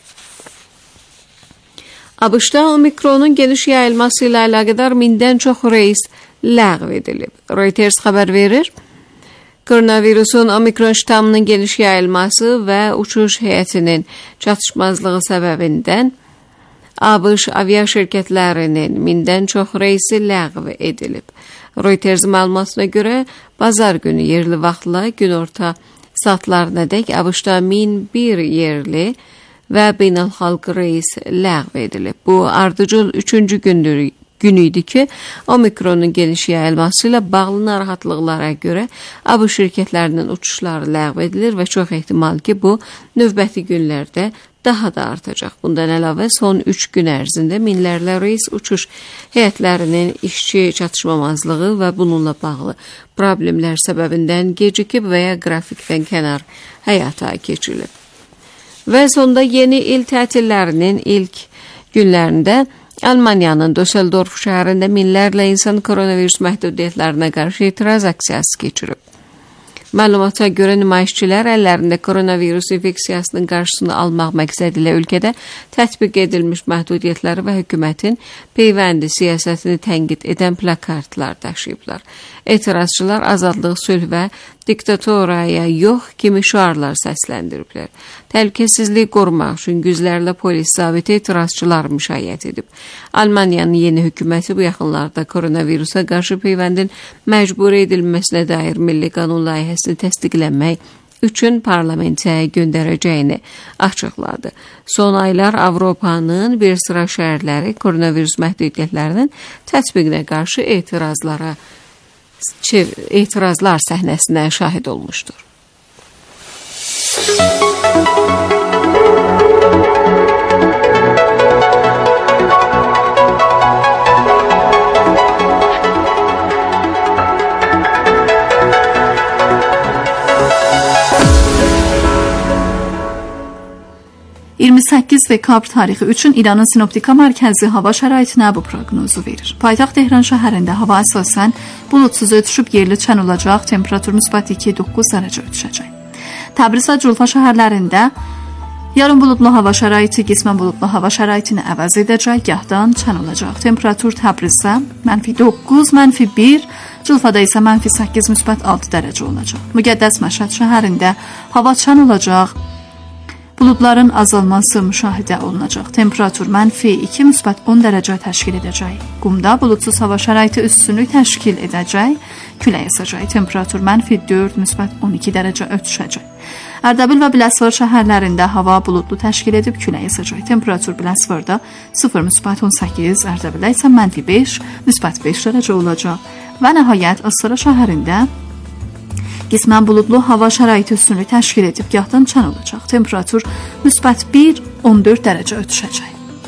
ABŞ-da omikronun geniş yayılması ilə əlaqədar 1000-dən çox reys ləğv edilib. Reuters xəbər verir. Koronavirusun omikron ştamının geniş yayılması və uçuş heyətinin çatışmazlığı səbəbindən ABŞ avia şirkətlərinin 1000-dən çox reysi ləğv edilib. Reuters məlumatına görə bazar günü yerli vaxtla günorta saatlarına dək ABŞ-da 1001 yerli və beynəlxalq reys ləğv edilib. Bu ardıcıl 3-cü gün idi ki, omikronun geniş yayılması ilə bağlı narahatlıqlara görə ABŞ şirkətlərinin uçuşları ləğv edilir və çox ehtimal ki, bu növbəti günlərdə daha da artacaq. Bundan əlavə son 3 gün ərzində minlərlə reys uçuş heyətlərinin işçi çatışmamazlığı və bununla bağlı problemlər səbəbindən gecikib və ya qrafikdən kənar həyata keçirilib. Və sonda yeni il tətillərinin ilk günlərində Almaniyanın Düsseldorf şəhərində minlərlə insan koronavirus məhdudiyyətlərinə qarşı etiraz aksiyası keçirib. Məlumata görə nümayişçilər əllərində koronavirus infeksiyasının qarşısını almaq məqsədi ilə ölkədə tətbiq edilmiş məhdudiyyətləri və hökumətin peyvəndi siyasətini tənqid edən plakartlar daşıyıblar. Etirazçılar azadlıq, sülh və diktatoraya yox kimi şüarlar səsləndiriblər. Təhlükəsizliyi qorumaq üçün yüzlərlə polis zabiti etirazçılar müşayiət edib. Almaniyanın yeni hökuməti bu yaxınlarda koronavirusa qarşı peyvəndin məcbur edilməsinə dair milli qanun layihəsini təsdiqlənmək üçün parlamentə göndərəcəyini açıqladı. Son aylar Avropanın bir sıra şəhərləri koronavirus məhdudiyyətlərinin tətbiqinə qarşı etirazlar səhnəsinə şahid olmuşdur. dekabr tarixi üçün İranın Sinoptika Mərkəzi hava şəraitinə bu proqnozu verir. Paytaxt Tehran şəhərində hava əsasən buludsuz ötüşüb yerli çən olacaq, temperatur müsbət 2-9 dərəcə ötüşəcək. Təbriz və Culfa şəhərlərində yarın buludlu hava şəraiti qismən buludlu hava şəraitini əvəz edəcək, gahdan çən olacaq. Temperatur Təbrizdə -9, -1, Culfada isə -8 müsbət 6 dərəcə olacaq. Müqəddəs Məşhəd şəhərində hava çən olacaq, buludların azalması müşahidə olunacaq. Temperatur -2 müsbət 10 dərəcə təşkil edəcək. Qumda buludsuz hava şəraiti üstünlük təşkil edəcək, külək əsəcək. Temperatur -4 müsbət 12 dərəcə ötüşəcək. Ərdəbil və Biləsuvar şəhərlərində hava buludlu təşkil edib külək əsəcək. Temperatur Biləsuvarda 0 müsbət 18, Ərdəbildə isə -5 müsbət 5 dərəcə olacaq. Və nəhayət Astara şəhərində qismən buludlu hava şəraiti üstünlük təşkil edib gahdan çən olacaq. Temperatur müsbət 1, 14 dərəcə ötüşəcək.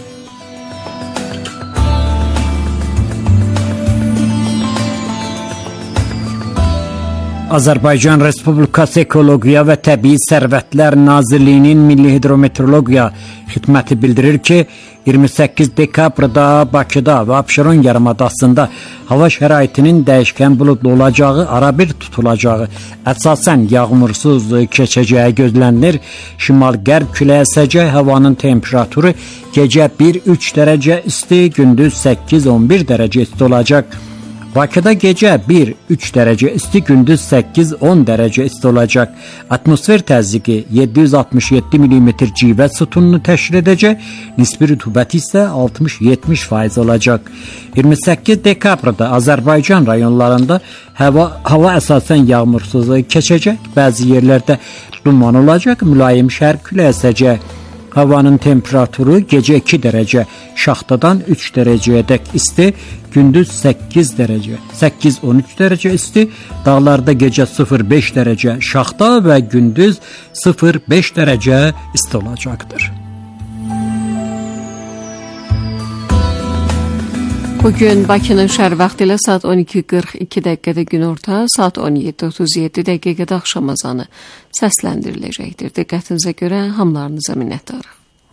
Azərbaycan Respublikası Ekologiya və Təbii Sərvətlər Nazirliyinin Milli Hidrometeorologiya xidməti bildirir ki, 28 dekabrda Bakıda və Abşeron yarımadasında hava şəraitinin dəyişkən buludlu olacağı, arabir tutulacağı, əsasən yağmursuz keçəcəyi gözlənilir. Şimal-qərb küləyi əsəcək, havanın temperaturu gecə 1-3 dərəcə isti, gündüz 8-11 dərəcə isti olacaq. Bakıda gecə 1-3 dərəcə isti, gündüz 8-10 dərəcə isti olacaq. Atmosfer təzyiqi 767 mm civə sütununu təşkil edəcək, nisbi rütubəti isə 60-70% olacaq. 28 dekabrda Azərbaycan rayonlarında hava əsasən yağmursuz keçəcək, bəzi yerlərdə duman olacaq, mülayim şərq küləyi əsəcək. Havanın temperaturu gecə 2 dərəcə, şaxtadan 3 dərəcəyədək isti, gündüz 8-13 dərəcə isti, dağlarda gecə 0-5 dərəcə şaxta və gündüz 0-5 dərəcə isti olacaqdır. Bugün Bakının şəhər vaxtı ilə saat 12:42 dəqiqədə günorta, saat 17:37 dəqiqədə axşam azanı səsləndiriləcəkdir. Diqqətinizə görə hamılarınıza minnətdarıq.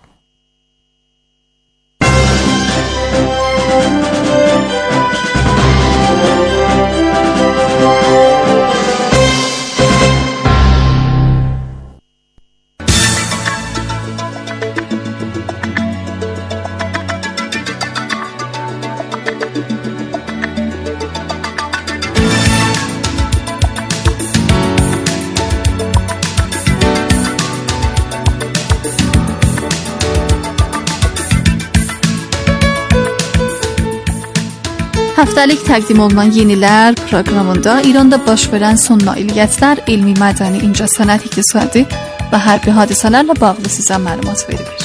Həftəlik təqdim olunan Yenilər proqramında İranda baş verən son nailiyyətlər, elmi, mədəni, incəsənət, iqtisadi və hərbi hadisələrlə bağlı sizə məlumat verilir.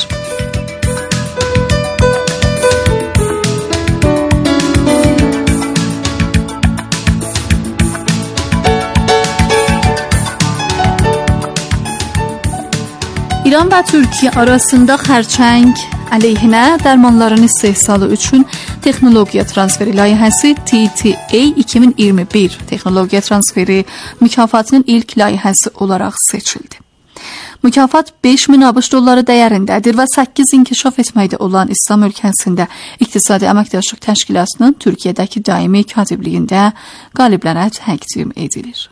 İran və Türkiyə arasında xərçəng əleyhinə dərmanların istehsalı üçün texnologiya transferi layihəsi TTA 2021 texnologiya transferi mükafatının ilk layihəsi olaraq seçildi. Mükafat 5000 ABŞ dolları dəyərindədir və 8 inkişaf etməkdə olan İslam ölkəsində İqtisadi Əməkdaşlıq Təşkilatının Türkiyədəki daimi katibliyində qaliblərə təqdim edilir.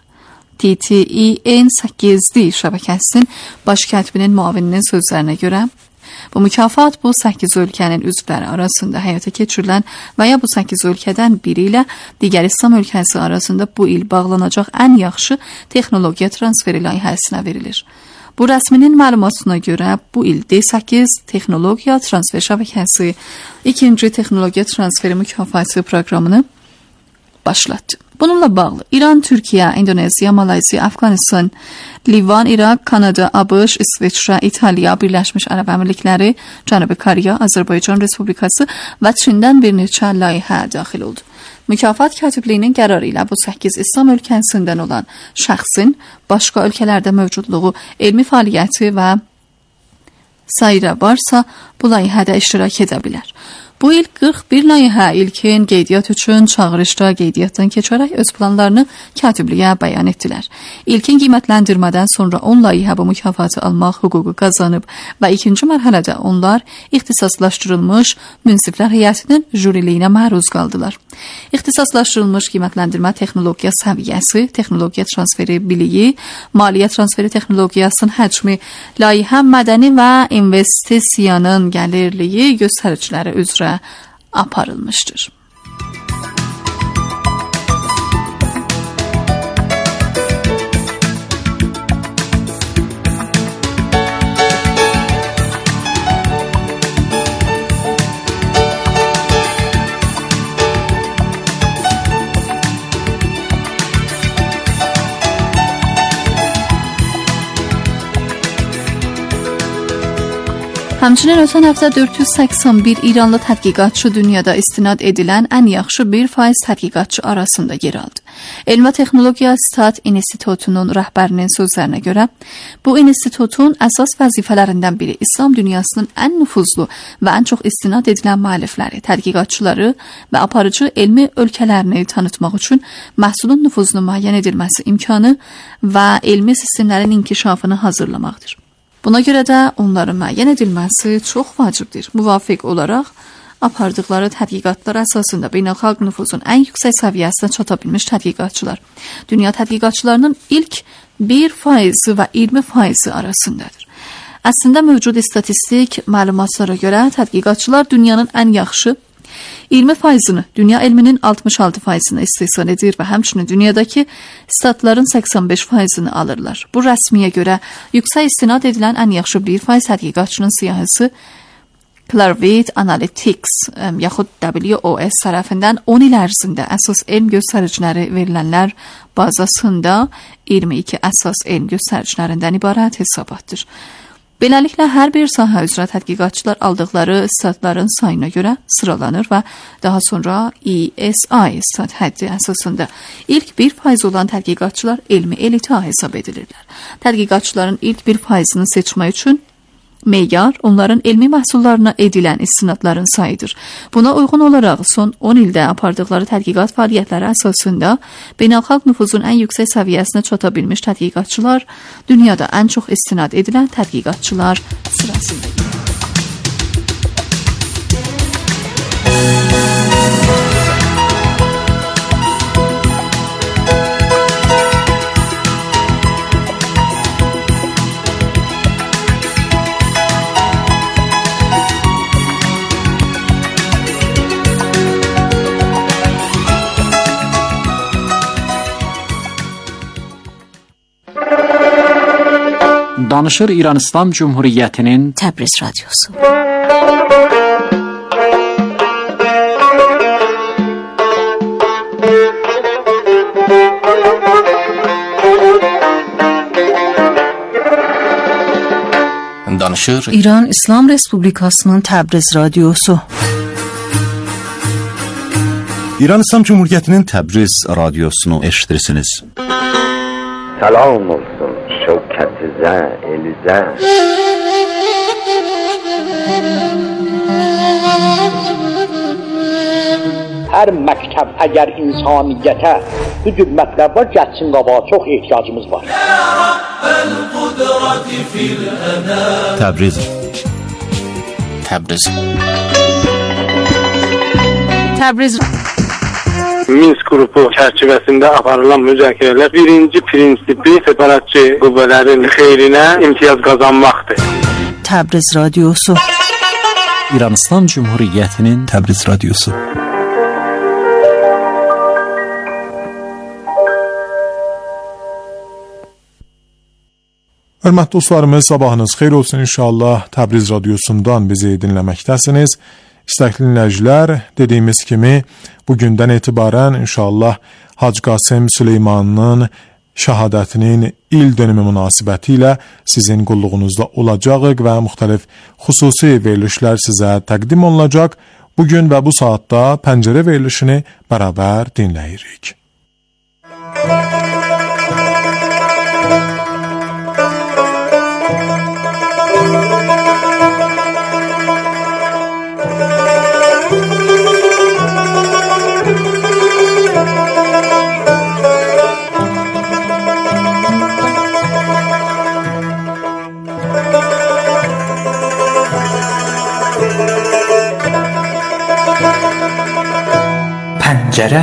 TTEN 8D şəbəkəsinin baş kətibinin müavininin sözlərinə görə bu mükafat bu 8 ölkənin üzvləri arasında həyata keçirilən və ya bu 8 ölkədən biri ilə digər İslam ölkəsi arasında bu il bağlanacaq ən yaxşı texnologiya transferi layihəsinə verilir. Bu rəsminin məlumatına görə bu il D8 texnologiya transfer şəbəkəsi ikinci texnologiya transferi mükafatı proqramını başlatdı. Bununla bağlı İran, Türkiyə, İndoneziya, Malayziya, Afqanistan, Livan, İraq, Kanada, ABŞ, İsveçrə, İtaliya, Birləşmiş Ərəb Əmirlikləri, Cənubi Koreya, Azərbaycan Respublikası və Çindən bir neçə layihə daxil oldu. Mükafat katibliyinin qərarı ilə bu 8 İslam ölkəsindən olan şəxsin başqa ölkələrdə mövcudluğu, elmi fəaliyyəti və sairə varsa bu layihədə iştirak edə bilər. Bu il 41 layihə ilkin qeydiyyat üçün çağırışda qeydiyyatdan keçərək öz planlarını katibliyə bəyan etdilər. İlkin qiymətləndirmədən sonra 10 layihə bu mükafatı almaq hüququ qazanıb və ikinci mərhələdə onlar ixtisaslaşdırılmış münsiflər heyətinin jüriliyinə məruz qaldılar. İxtisaslaşdırılmış qiymətləndirmə texnologiya səviyyəsi, texnologiya transferi biliyi, maliyyə transferi texnologiyasının həcmi, layihə mədəni və investisiyanın gəlirliyi göstəriciləri üzrə aparılmışdır. Həmçinin ötən həftə 481 İranlı tədqiqatçı dünyada istinad edilən ən yaxşı 1% tədqiqatçı arasında yer aldı. Elm və Texnologiya Stat İnstitutunun rəhbərinin sözlərinə görə, bu institutun əsas vəzifələrindən biri İslam dünyasının ən nüfuzlu və ən çox istinad edilən müəllifləri, tədqiqatçıları və aparıcı elmi ölkələrini tanıtmaq üçün məhsulun nüfuzunu müəyyən edilməsi imkanı və elmi sistemlərin inkişafını hazırlamaqdır. Buna görə də onların müəyyən edilməsi çox vacibdir. Müvafiq olaraq apardıqları tədqiqatlar əsasında beynəlxalq nüfuzun ən yüksək səviyyəsinə çata bilmiş tədqiqatçılar dünya tədqiqatçılarının ilk 1% və 20% arasındadır. Əslində mövcud istatistik məlumatlara görə tədqiqatçılar dünyanın ən yaxşı 20%-ni, dünya elminin 66%-ni istehsal edir və həmçinin dünyadakı statların 85%-ni alırlar. Bu rəsmiyə görə yüksək istinad edilən ən yaxşı 1% tədqiqatçının siyahısı Clarivate Analytics yaxud WOS tərəfindən 10 il ərzində əsas elm göstəriciləri verilənlər bazasında 22 əsas elm göstəricilərindən ibarət hesabatdır. Beləliklə, hər bir sahə üzrə tədqiqatçılar aldıqları statların sayına görə sıralanır və daha sonra ESI stat həddi əsasında ilk 1% olan tədqiqatçılar elmi elita hesab edilirlər. Tədqiqatçıların ilk 1%-ni seçmək üçün Meyar, onların elmi məhsullarına edilən istinadların sayıdır. Buna uyğun olaraq son 10 ildə apardıqları tədqiqat fəaliyyətləri əsasında beynəlxalq nüfuzun ən yüksək səviyyəsinə çata bilmiş tədqiqatçılar dünyada ən çox istinad edilən tədqiqatçılar sırasında. Danışır İran İslam Cumhuriyyətinin Təbriz Radyosu. Danışır İran İslam Respublikasının Təbriz Radyosu. İran İslam Cumhuriyyətinin Təbriz Radiosunu eşitirsiniz. Salam olsun şevketizə, elizə. Hər məktəb əgər insaniyyətə bu cür mətləblər gəlsin qabağa, çox ehtiyacımız var. Təbriz. Təbriz. Təbriz. Minsk qrupu çərçivəsində aparılan müzakirələr birinci prinsipi separatçı qüvvələrin xeyrinə imtiyaz qazanmaqdır. Təbriz Radyosu. İran İslam Cumhuriyyətinin Təbriz Radyosu. Hörmətli dostlarımız, sabahınız xeyir olsun inşallah. Təbriz Radyosundan bizi dinləməkdəsiniz. İstəkli dinləyicilər, dediyimiz kimi bugündən etibarən inşallah Hacı Qasım Süleymanın şəhadətinin il dönümü münasibəti ilə sizin qulluğunuzda olacağıq və müxtəlif xüsusi verilişlər sizə təqdim olunacaq. Bugün və bu saatda pəncərə verilişini bərabər dinləyirik. Pəncərə.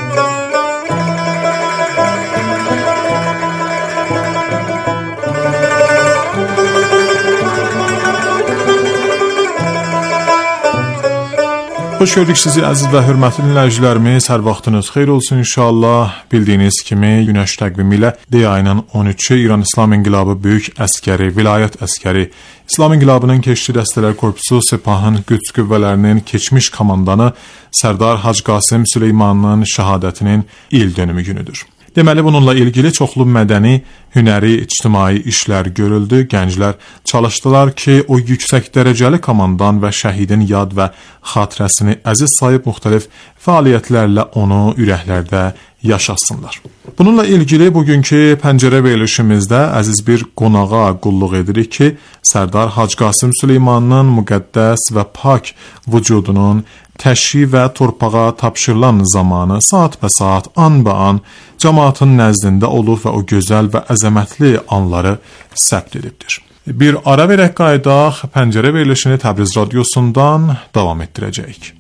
Xoş gördük sizi əziz və hörmətli dinləyicilərimiz. Hər vaxtınız xeyir olsun inşallah. Bildiyiniz kimi günəş təqvimi ilə D ayının 13-ü İran İslam İnqilabı Böyük Əskəri, Vilayət Əskəri, İslam İnqilabının Keşişçi Dəstələr Korpusu Sepahın Qüds qüvvələrinin keçmiş komandanı Sərdar Hacı Qasım Süleymanın şəhadətinin il dönümü günüdür. Deməli, bununla ilgili çoxlu mədəni, hünəri, ictimai işlər görüldü. Gənclər çalışdılar ki, o yüksək dərəcəli komandan və şəhidin yad və xatirəsini əziz sayıb müxtəlif fəaliyyətlərlə onu ürəklərdə yaşasınlar. Bununla ilgili bugünkü pəncərə verilişimizdə əziz bir qonağa qulluq edirik ki, Sərdar Hacı Qasım Süleymanın müqəddəs və pak vücudunun təşri və torpağa tapşırılan zamanı saat və saat, an və an cəmaatın nəzdində olub və o gözəl və əzəmətli anları səbt edibdir. Bir ara verək qaydaq, pəncərə verilişini Təbriz Radyosundan davam etdirəcəyik.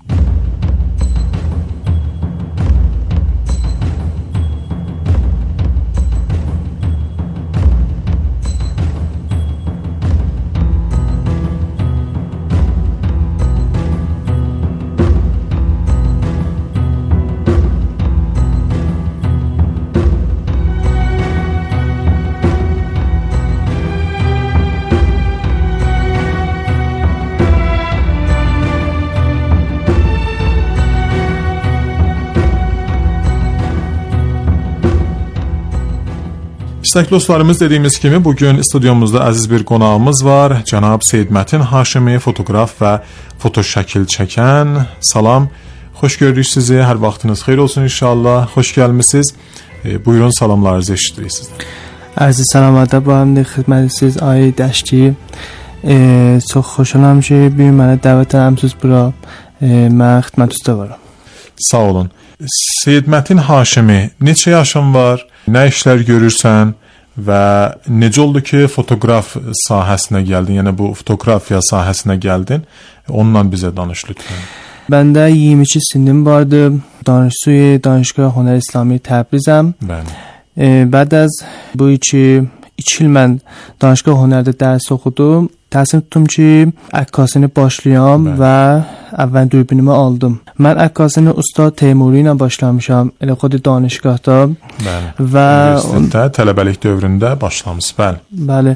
İstəkli dostlarımız, dediyimiz kimi bugün stüdyomuzda əziz bir qonağımız var. Cənab Seyid Mətin Haşimi, fotoqraf və fotoşəkil çəkən. Salam, xoş gördük sizi. Hər vaxtınız xeyir olsun inşallah. Xoş gəlmisiniz. Buyurun, salamlarınızı eşidirik sizdən. Əziz salam, adab, xidmətinizdə ay Dəşti. çox xoşalam ki, bir mənə dəvət etmisiniz bura. Mən xidmətinizdə varam. Sağ olun. Seyid Mətin Haşimi, neçə yaşın var? Nə işlər görürsən və necə oldu ki, fotoqraf sahəsinə gəldin? Yəni bu fotoqrafiya sahəsinə gəldin. Onunla bizə danış lütfən. Bəndə 22 sinnim vardı. Danışçuy Danışgاه Huner İslami Təbrizəm. Bəli. بعد از bu 2 il mən Danışgاه Hunerdə dərs oxudum. Təslim tutdum ki, əkkasını başlayam və əvvəl dürbünümü aldım. Mən əkkasını Ustad Teymuri ilə başlamışam, elə xod danışgahda. Bəli. Və universitetdə tələbəlik dövründə başlamısınız, bəli. Bəli.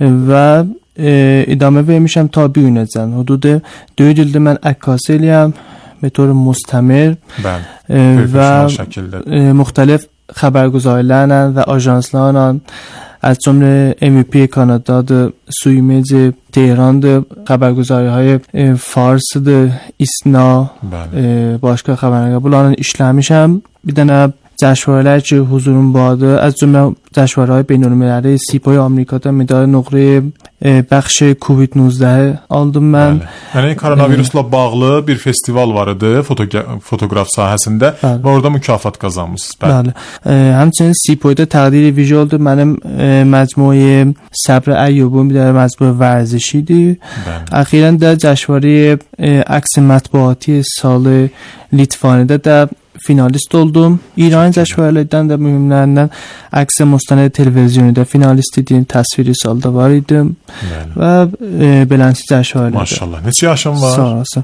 Və idamə vermişəm ta bu günəcən. Hudud 4 ildir mən əkkası eləyəm به طور مستمر. و مختلف خبرگزاری‌لرن و آژانس‌لرن از جمله MVP کانادا ده سویمج تهران ده خبرگزاری‌های فارس ده ایسنا باشگاه خبرنگاری بولان işler میشم بیدن جشنواره‌ای که حضورم باده از جمله جشنواره‌های بین‌المللی سیپای آمریکا da مدال نقره بخش کووید 19 aldım mən. Yəni koronavirusla bağlı bir festival var idi fotoqraf sahəsində və orada mükafat qazanmısınız. Bəli. Həmçinin سیپایda təqdiri vijə oldu. Mənim məcmuə Səbr Əyyubun bir də məcmuə vərzişi idi. Əxirən də جشنواره عکس مطبوعاتی سال لیتوانی'də də finalist oldum. İran cəşvərlərdən də mühümlərindən əks müstənd televizyonda finalist idim, təsviri salda var idim və beləncə cəşvərlərdə. Maşallah. Neçə yaşın var? Sağ olsun.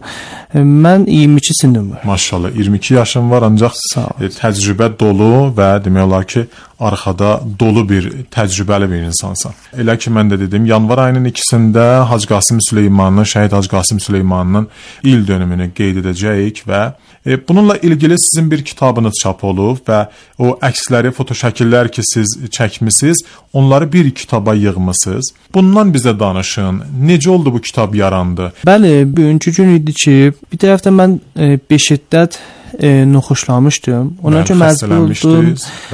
Mən 22 sinnim var. Maşallah. 22 yaşın var, ancaq təcrübə dolu və demək olar ki, arxada dolu bir təcrübəli bir insansan. Elə ki mən də dedim, yanvar ayının 2-sində Hacı Qasım Süleymanın, şəhid Hacı Qasım Süleymanın il dönümünü qeyd edəcəyik və bununla ilgili sizin bir kitabınız çap olub və o əksləri, fotoşəkillər ki siz çəkmisiniz, onları bir kitaba yığmısınız. Bundan bizə danışın. Necə oldu bu kitab yarandı? Bəli, bugünkü gün idi ki, bir tərəfdən mən beşiddət noxuşlamışdım. Ona görə məcbur oldum.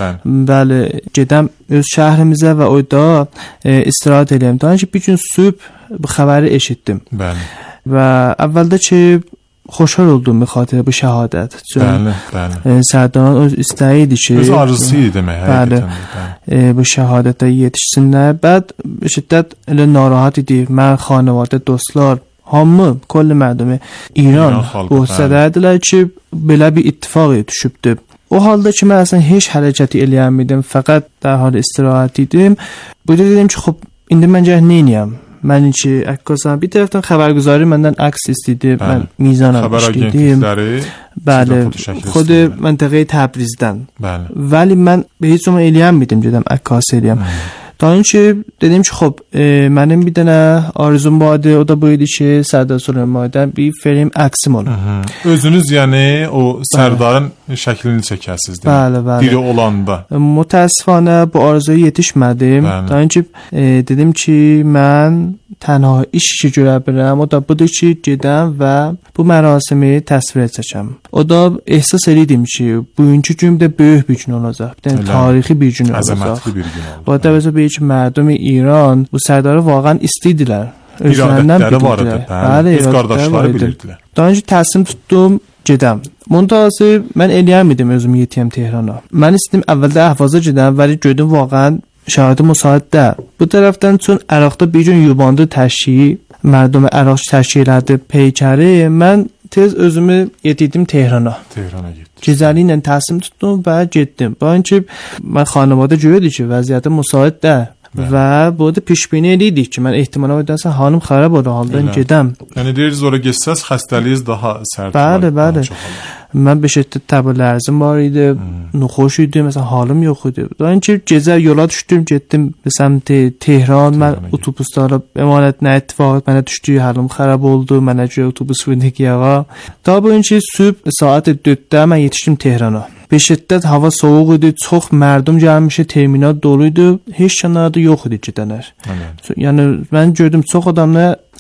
Bəli, gedəm öz şəhrimizə və orada istirahət edəm. Daha ki bir gün sübh bu xəbəri eşitdim. Bəli. Və əvvəldə ki xoşhal oldum به خاطر bu şəhadət. Bəli, bəli. Sərdanın öz istəyi idi ki, öz arzusu idi demək, həqiqətən. Bu şəhadətə yetişsinlər. Bəd şiddət elə narahat idi. Mən xanəvadə, dostlar, hamı, کل مردم ایران بوسədədilər ki, belə bir ittifaq düşübdü. O halda ki, mən əslən heç hərəkəti eləyəmirdim, fəqət در حال istirahət idim. Burada dedim ki, xub, indi mən gərək nə edəyəm? Mən ki, əkkasam bir tərəfdən xəbərgüzarı məndən əks istəyirdi. Mən mizanam işlədim. Bəli, xod məntəqə Təbrizdən. Bəli. Vəli mən heç zaman eləyəmirdim, gedəm əkkas eləyəm. Daha önce dedim ki خب mənim bir dənə arzum vardı, o da buydu ki Sərdar Süleyman'dan bir film əksim olur. Özünüz yəni o Sərdarın şəklini çəkəsiniz demək. Bəli, bəli. Diri olanda. Mütəəssifanə bu arzuya yetişmədim. Daha önce dedim ki mən tənha iş ki görə bilirəm, o da budur ki gedəm və bu mərasimi təsvir edəcəm. O da ehsas edirdim ki bugünkü gün də böyük bir gün olacaq. Yəni tarixi bir gün olacaq. Əzəmətli bir gün olacaq. با توجه به اینکه مردم ایران bu Sərdarı واقعا istəyirdilər. Özlərindən bilirdilər. Bəli, öz qardaşları bilirdilər. Daha öncə təslim tutdum, gedəm. Montazı mən eləyəmirdim özümü yetiyəm Tehrana. Mən istədim əvvəldə Əhvaza gedəm, vəli gördüm واقعا şahidi müsaitdə. Bu tərəfdən çün Əraqda bir gün yubandı təşkiyi, mərdum Əraq təşkilatı peykəri, mən tez özümü yetirdim Tehrana. Tehrana getdim. Gecəli ilə təslim tutdum və getdim. Bunun ki, mən xanəvadə görürdüm ki, vəziyyəti müsaitdə və bu da pişbini edirdik ki, mən ehtimala edəsə hanım xarab olur haldan gedəm. Yəni deyirsiniz ora getsəz xəstəliyiz daha sərt. Bəli, bəli. Mən bir şəkildə təbii lərzim var idi, nuxoş idi, məsələn halım yox idi. Daha ki gecə yola düşdüm, getdim səmt Tehran, mən otobuslara əmanət nə ittifaq mənə düşdü, halım xarab oldu, mənə görə otobus verdik yağa. Daha bu ki sübh saat 4-də mən yetişdim Tehrana. به شدت هوا soğuq idi, çox mərdum gəlmişdi, terminal dolu idi, heç kənarda yox idi gedənlər. Yəni mən gördüm çox adamlar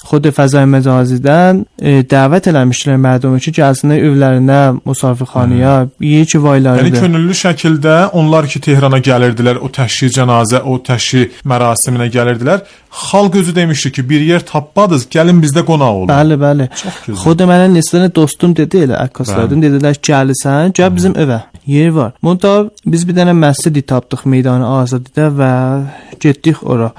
خود فضای مجازیdən dəvət eləmişdilər mərdumu ki, gəlsinlər evlərinə, musafirxanaya, yeyik vaylarıdır. Yəni könüllü şəkildə onlar ki Tehrana gəlirdilər, o təşyi cənazə, o təşyi mərasiminə gəlirdilər. Xalq özü demişdi ki, bir yer tapmadınız, gəlin bizdə qonaq olun. Bəli. Xod mənə neçə dostum dedi elə əkkaslardan, dedilər gəlirsən, gəl bizim evə. Yer var. Monta biz bir dənə məscid tapdıq Meydan Azadidə və getdik ora.